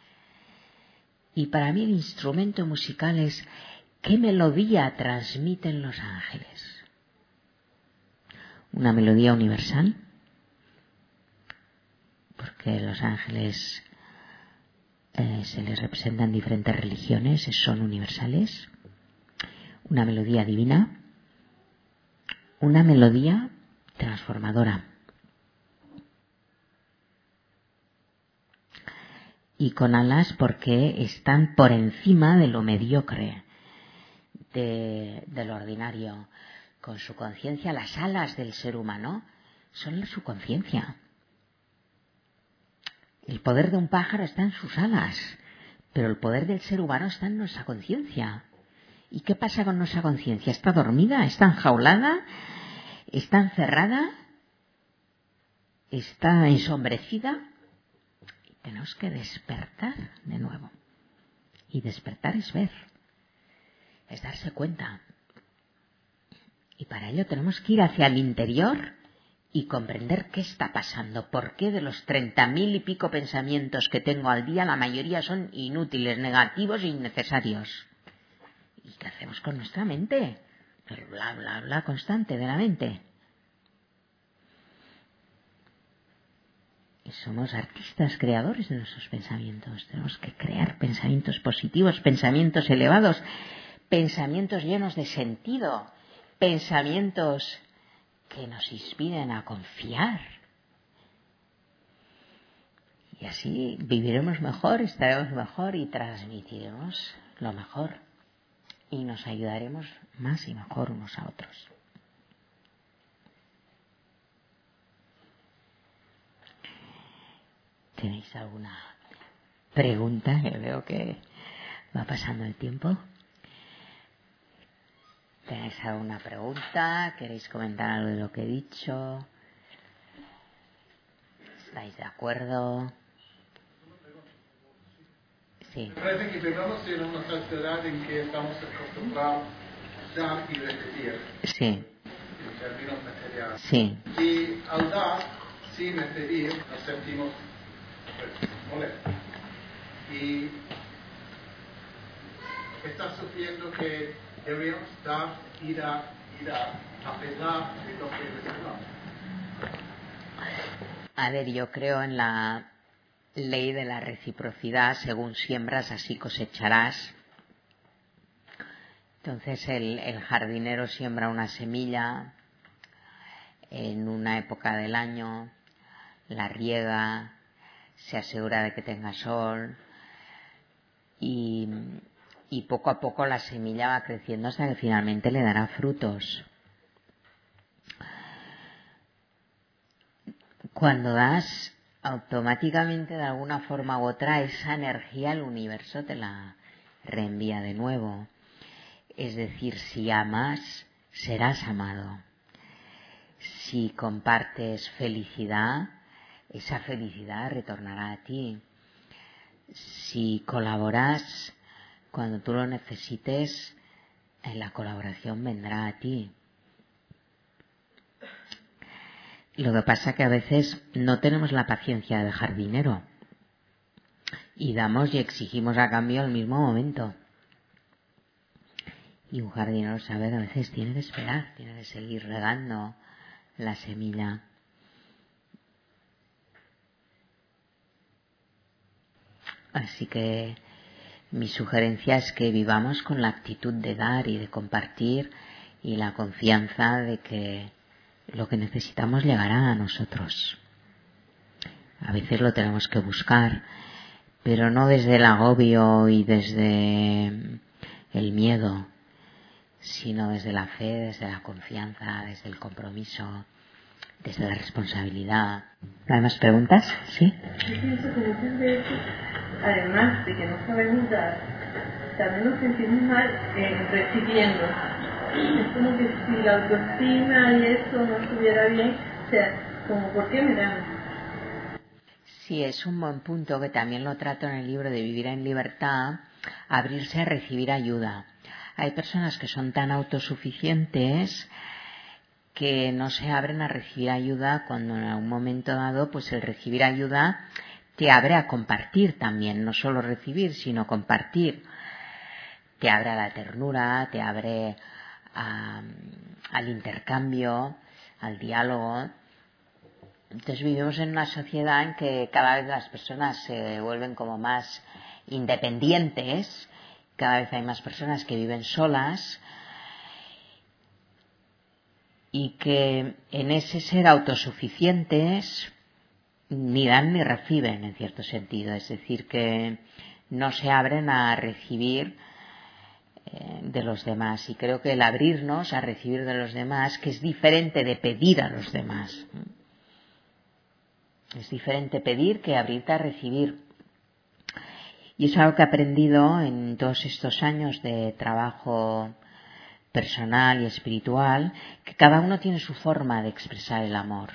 Y para mí el instrumento musical es ¿qué melodía transmiten los ángeles? Una melodía universal, porque los ángeles eh, se les representan diferentes religiones, son universales. Una melodía divina, una melodía transformadora. y con alas porque están por encima de lo mediocre, de, de lo ordinario. Con su conciencia, las alas del ser humano son su conciencia. El poder de un pájaro está en sus alas, pero el poder del ser humano está en nuestra conciencia. ¿Y qué pasa con nuestra conciencia? ¿Está dormida? ¿Está enjaulada? ¿Está encerrada? ¿Está ensombrecida? Y tenemos que despertar de nuevo. Y despertar es ver, es darse cuenta. Y para ello tenemos que ir hacia el interior y comprender qué está pasando. ¿Por qué de los treinta mil y pico pensamientos que tengo al día, la mayoría son inútiles, negativos e innecesarios? ¿Y qué hacemos con nuestra mente? El bla, bla, bla constante de la mente. Y somos artistas creadores de nuestros pensamientos. Tenemos que crear pensamientos positivos, pensamientos elevados, pensamientos llenos de sentido, pensamientos que nos inspiren a confiar. Y así viviremos mejor, estaremos mejor y transmitiremos lo mejor. Y nos ayudaremos más y mejor unos a otros. ¿Tenéis alguna pregunta? Que veo que va pasando el tiempo. ¿Tenéis alguna pregunta? ¿Queréis comentar algo de lo que he dicho? ¿Estáis de acuerdo? Sí. Me parece que vivimos en una sociedad en que estamos acostumbrados a dar y recibir. Sí. En términos materiales. Sí. Y al dar, sin recibir, nos sentimos pues, molestos. Y está sucediendo que deberíamos dar y dar y dar, a pesar de lo que recibimos. A ver, yo creo en la ley de la reciprocidad. Según siembras, así cosecharás. Entonces el, el jardinero siembra una semilla en una época del año, la riega, se asegura de que tenga sol y, y poco a poco la semilla va creciendo hasta que finalmente le dará frutos. Cuando das, automáticamente de alguna forma u otra, esa energía el universo te la reenvía de nuevo. Es decir, si amas, serás amado. Si compartes felicidad, esa felicidad retornará a ti. Si colaboras, cuando tú lo necesites, la colaboración vendrá a ti. Lo que pasa es que a veces no tenemos la paciencia de jardinero y damos y exigimos a cambio al mismo momento. Y un jardinero sabe que a veces tiene que esperar, tiene que seguir regando la semilla. Así que mi sugerencia es que vivamos con la actitud de dar y de compartir y la confianza de que lo que necesitamos llegará a nosotros. A veces lo tenemos que buscar, pero no desde el agobio y desde el miedo, sino desde la fe, desde la confianza, desde el compromiso, desde la responsabilidad. ¿Hay más preguntas? ¿Sí? Yo pienso que muchas veces, además de que no sabemos dar, también nos sentimos mal eh, recibiendo. Es como que si la autoestima y eso no estuviera bien, o sea, como ¿por qué me dan? Sí, es un buen punto que también lo trato en el libro de Vivir en Libertad, abrirse a recibir ayuda. Hay personas que son tan autosuficientes que no se abren a recibir ayuda cuando en algún momento dado, pues el recibir ayuda te abre a compartir también, no solo recibir, sino compartir. Te abre a la ternura, te abre a, al intercambio, al diálogo. Entonces vivimos en una sociedad en que cada vez las personas se vuelven como más independientes, cada vez hay más personas que viven solas y que en ese ser autosuficientes ni dan ni reciben en cierto sentido, es decir, que no se abren a recibir eh, de los demás. Y creo que el abrirnos a recibir de los demás, que es diferente de pedir a los demás. Es diferente pedir que abrirte a recibir. Y es algo que he aprendido en todos estos años de trabajo personal y espiritual, que cada uno tiene su forma de expresar el amor.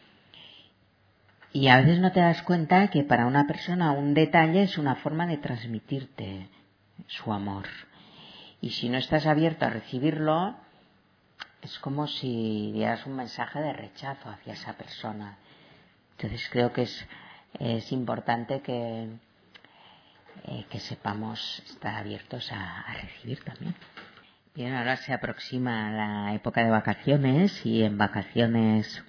Y a veces no te das cuenta que para una persona un detalle es una forma de transmitirte su amor. Y si no estás abierto a recibirlo, es como si dieras un mensaje de rechazo hacia esa persona. Entonces creo que es, es importante que, eh, que sepamos estar abiertos a, a recibir también. Bien, ahora se aproxima la época de vacaciones y en vacaciones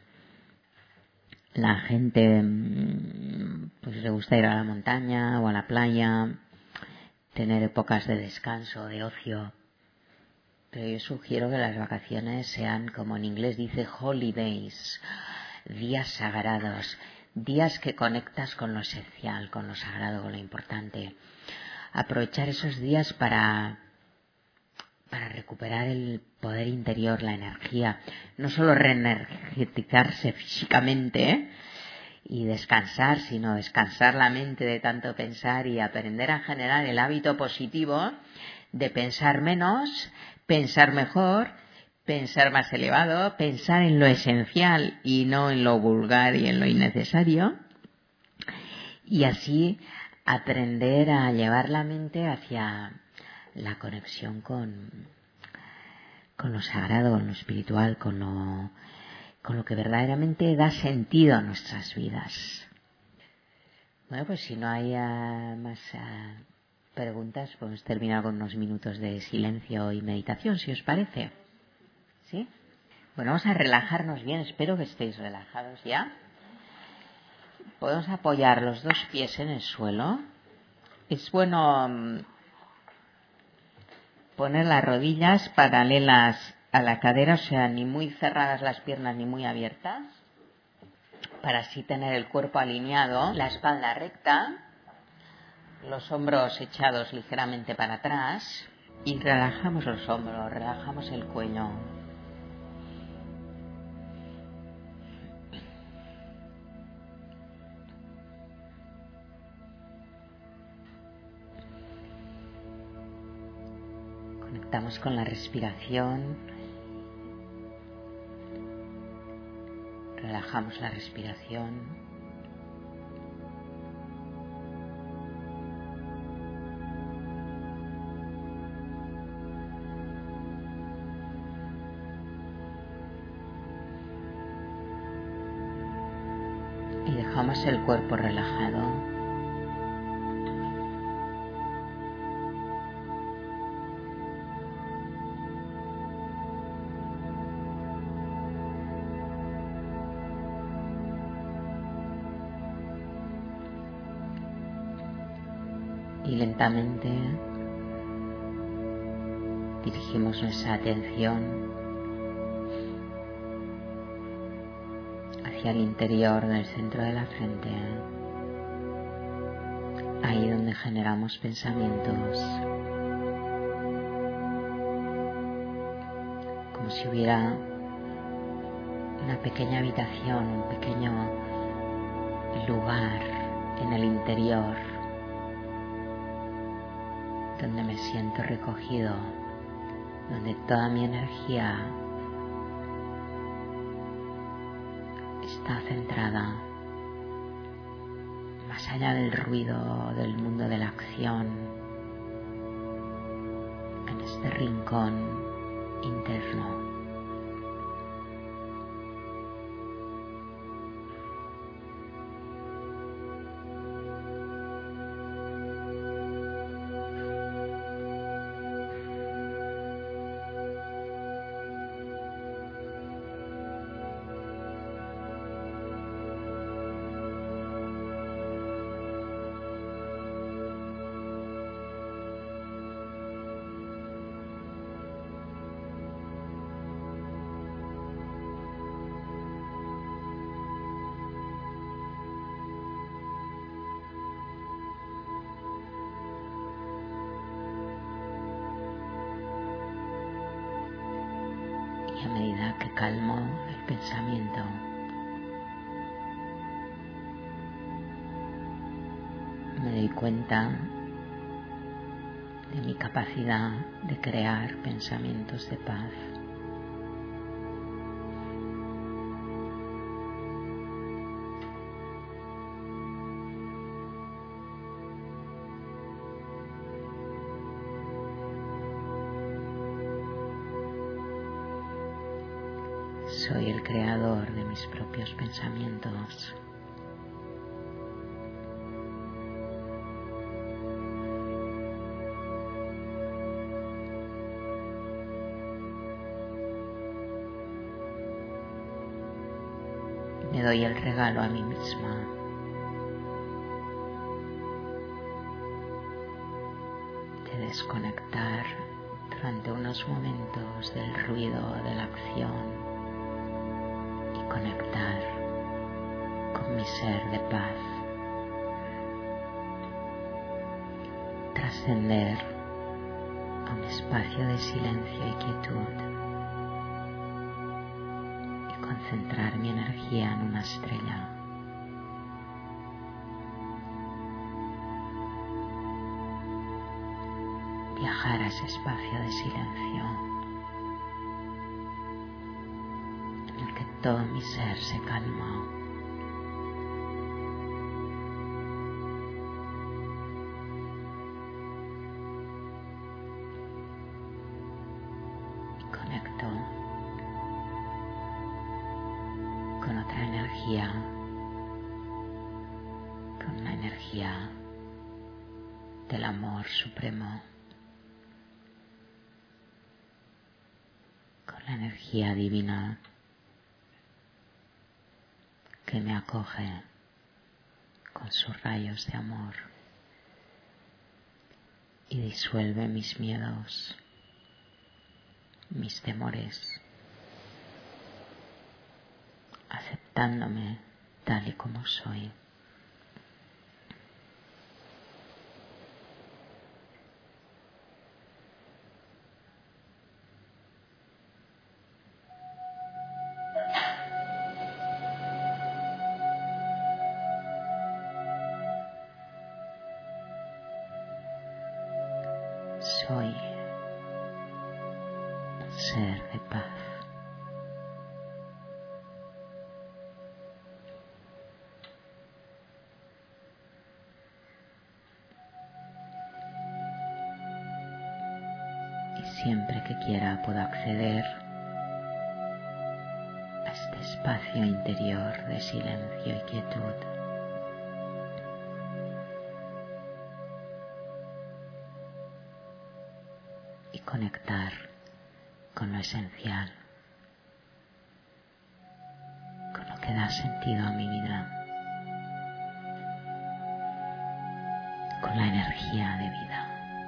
la gente pues le gusta ir a la montaña o a la playa, tener épocas de descanso, de ocio. Pero yo sugiero que las vacaciones sean, como en inglés dice, holidays, días sagrados, días que conectas con lo esencial, con lo sagrado, con lo importante. Aprovechar esos días para, para recuperar el poder interior, la energía, no solo reenergizarse físicamente, ¿eh? y descansar, sino descansar la mente de tanto pensar y aprender a generar el hábito positivo de pensar menos, pensar mejor, pensar más elevado, pensar en lo esencial y no en lo vulgar y en lo innecesario, y así aprender a llevar la mente hacia la conexión con, con lo sagrado, con lo espiritual, con lo, con lo que verdaderamente da sentido a nuestras vidas. Bueno, pues si no hay uh, más uh, preguntas, podemos terminar con unos minutos de silencio y meditación, si os parece. ¿Sí? Bueno, vamos a relajarnos bien, espero que estéis relajados ya. Podemos apoyar los dos pies en el suelo. Es bueno um, poner las rodillas paralelas a la cadera, o sea, ni muy cerradas las piernas ni muy abiertas, para así tener el cuerpo alineado, la espalda recta, los hombros echados ligeramente para atrás, y relajamos los hombros, relajamos el cuello. Conectamos con la respiración, relajamos la respiración. Y dejamos el cuerpo relajado. Y lentamente dirigimos nuestra atención hacia el interior del centro de la frente, ahí donde generamos pensamientos, como si hubiera una pequeña habitación, un pequeño lugar en el interior donde me siento recogido, donde toda mi energía está centrada más allá del ruido del mundo de la acción, en este rincón interno. calmo el pensamiento. Me doy cuenta de mi capacidad de crear pensamientos de paz. Soy el creador de mis propios pensamientos. Me doy el regalo a mí misma de desconectar durante unos momentos del ruido de la acción y conectar con mi ser de paz, trascender a un espacio de silencio y quietud y concentrar mi energía en una estrella. Viajar a ese espacio de silencio en el que todo mi ser se calma. Y conecto con otra energía, con una energía del amor supremo, con la energía divina que me acoge con sus rayos de amor y disuelve mis miedos, mis temores, aceptándome tal y como soy. Soy un ser de paz. Y siempre que quiera puedo acceder a este espacio interior de silencio y quietud. Y conectar con lo esencial, con lo que da sentido a mi vida, con la energía de vida.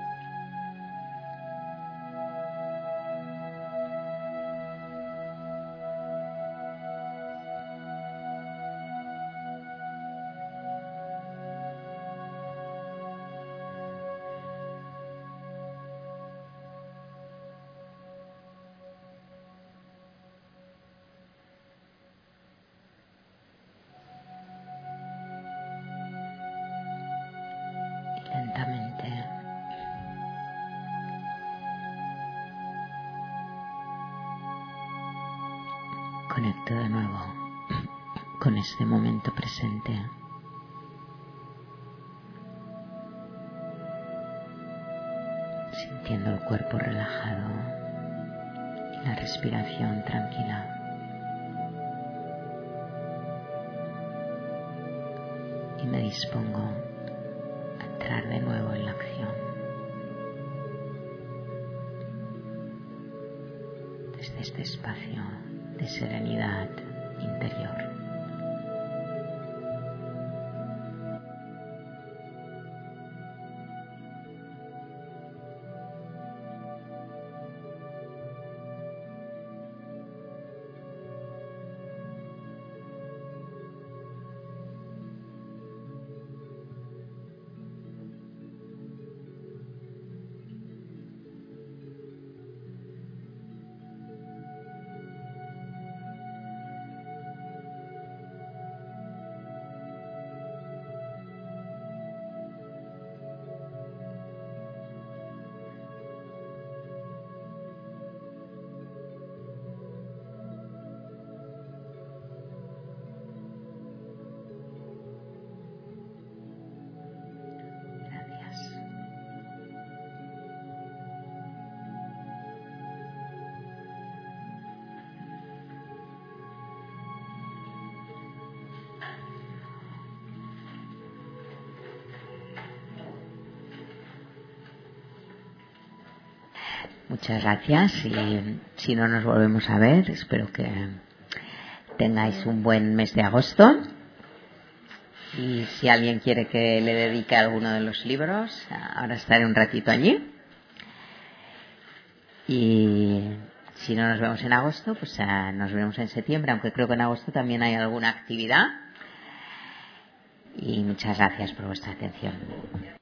Lentamente conecto de nuevo con este momento presente, sintiendo el cuerpo relajado y la respiración tranquila. Y me dispongo a entrar de nuevo en la acción. Desde este espacio de serenidad interior. Muchas gracias y si no nos volvemos a ver, espero que tengáis un buen mes de agosto. Y si alguien quiere que le dedique alguno de los libros, ahora estaré un ratito allí. Y si no nos vemos en agosto, pues uh, nos vemos en septiembre, aunque creo que en agosto también hay alguna actividad. Y muchas gracias por vuestra atención.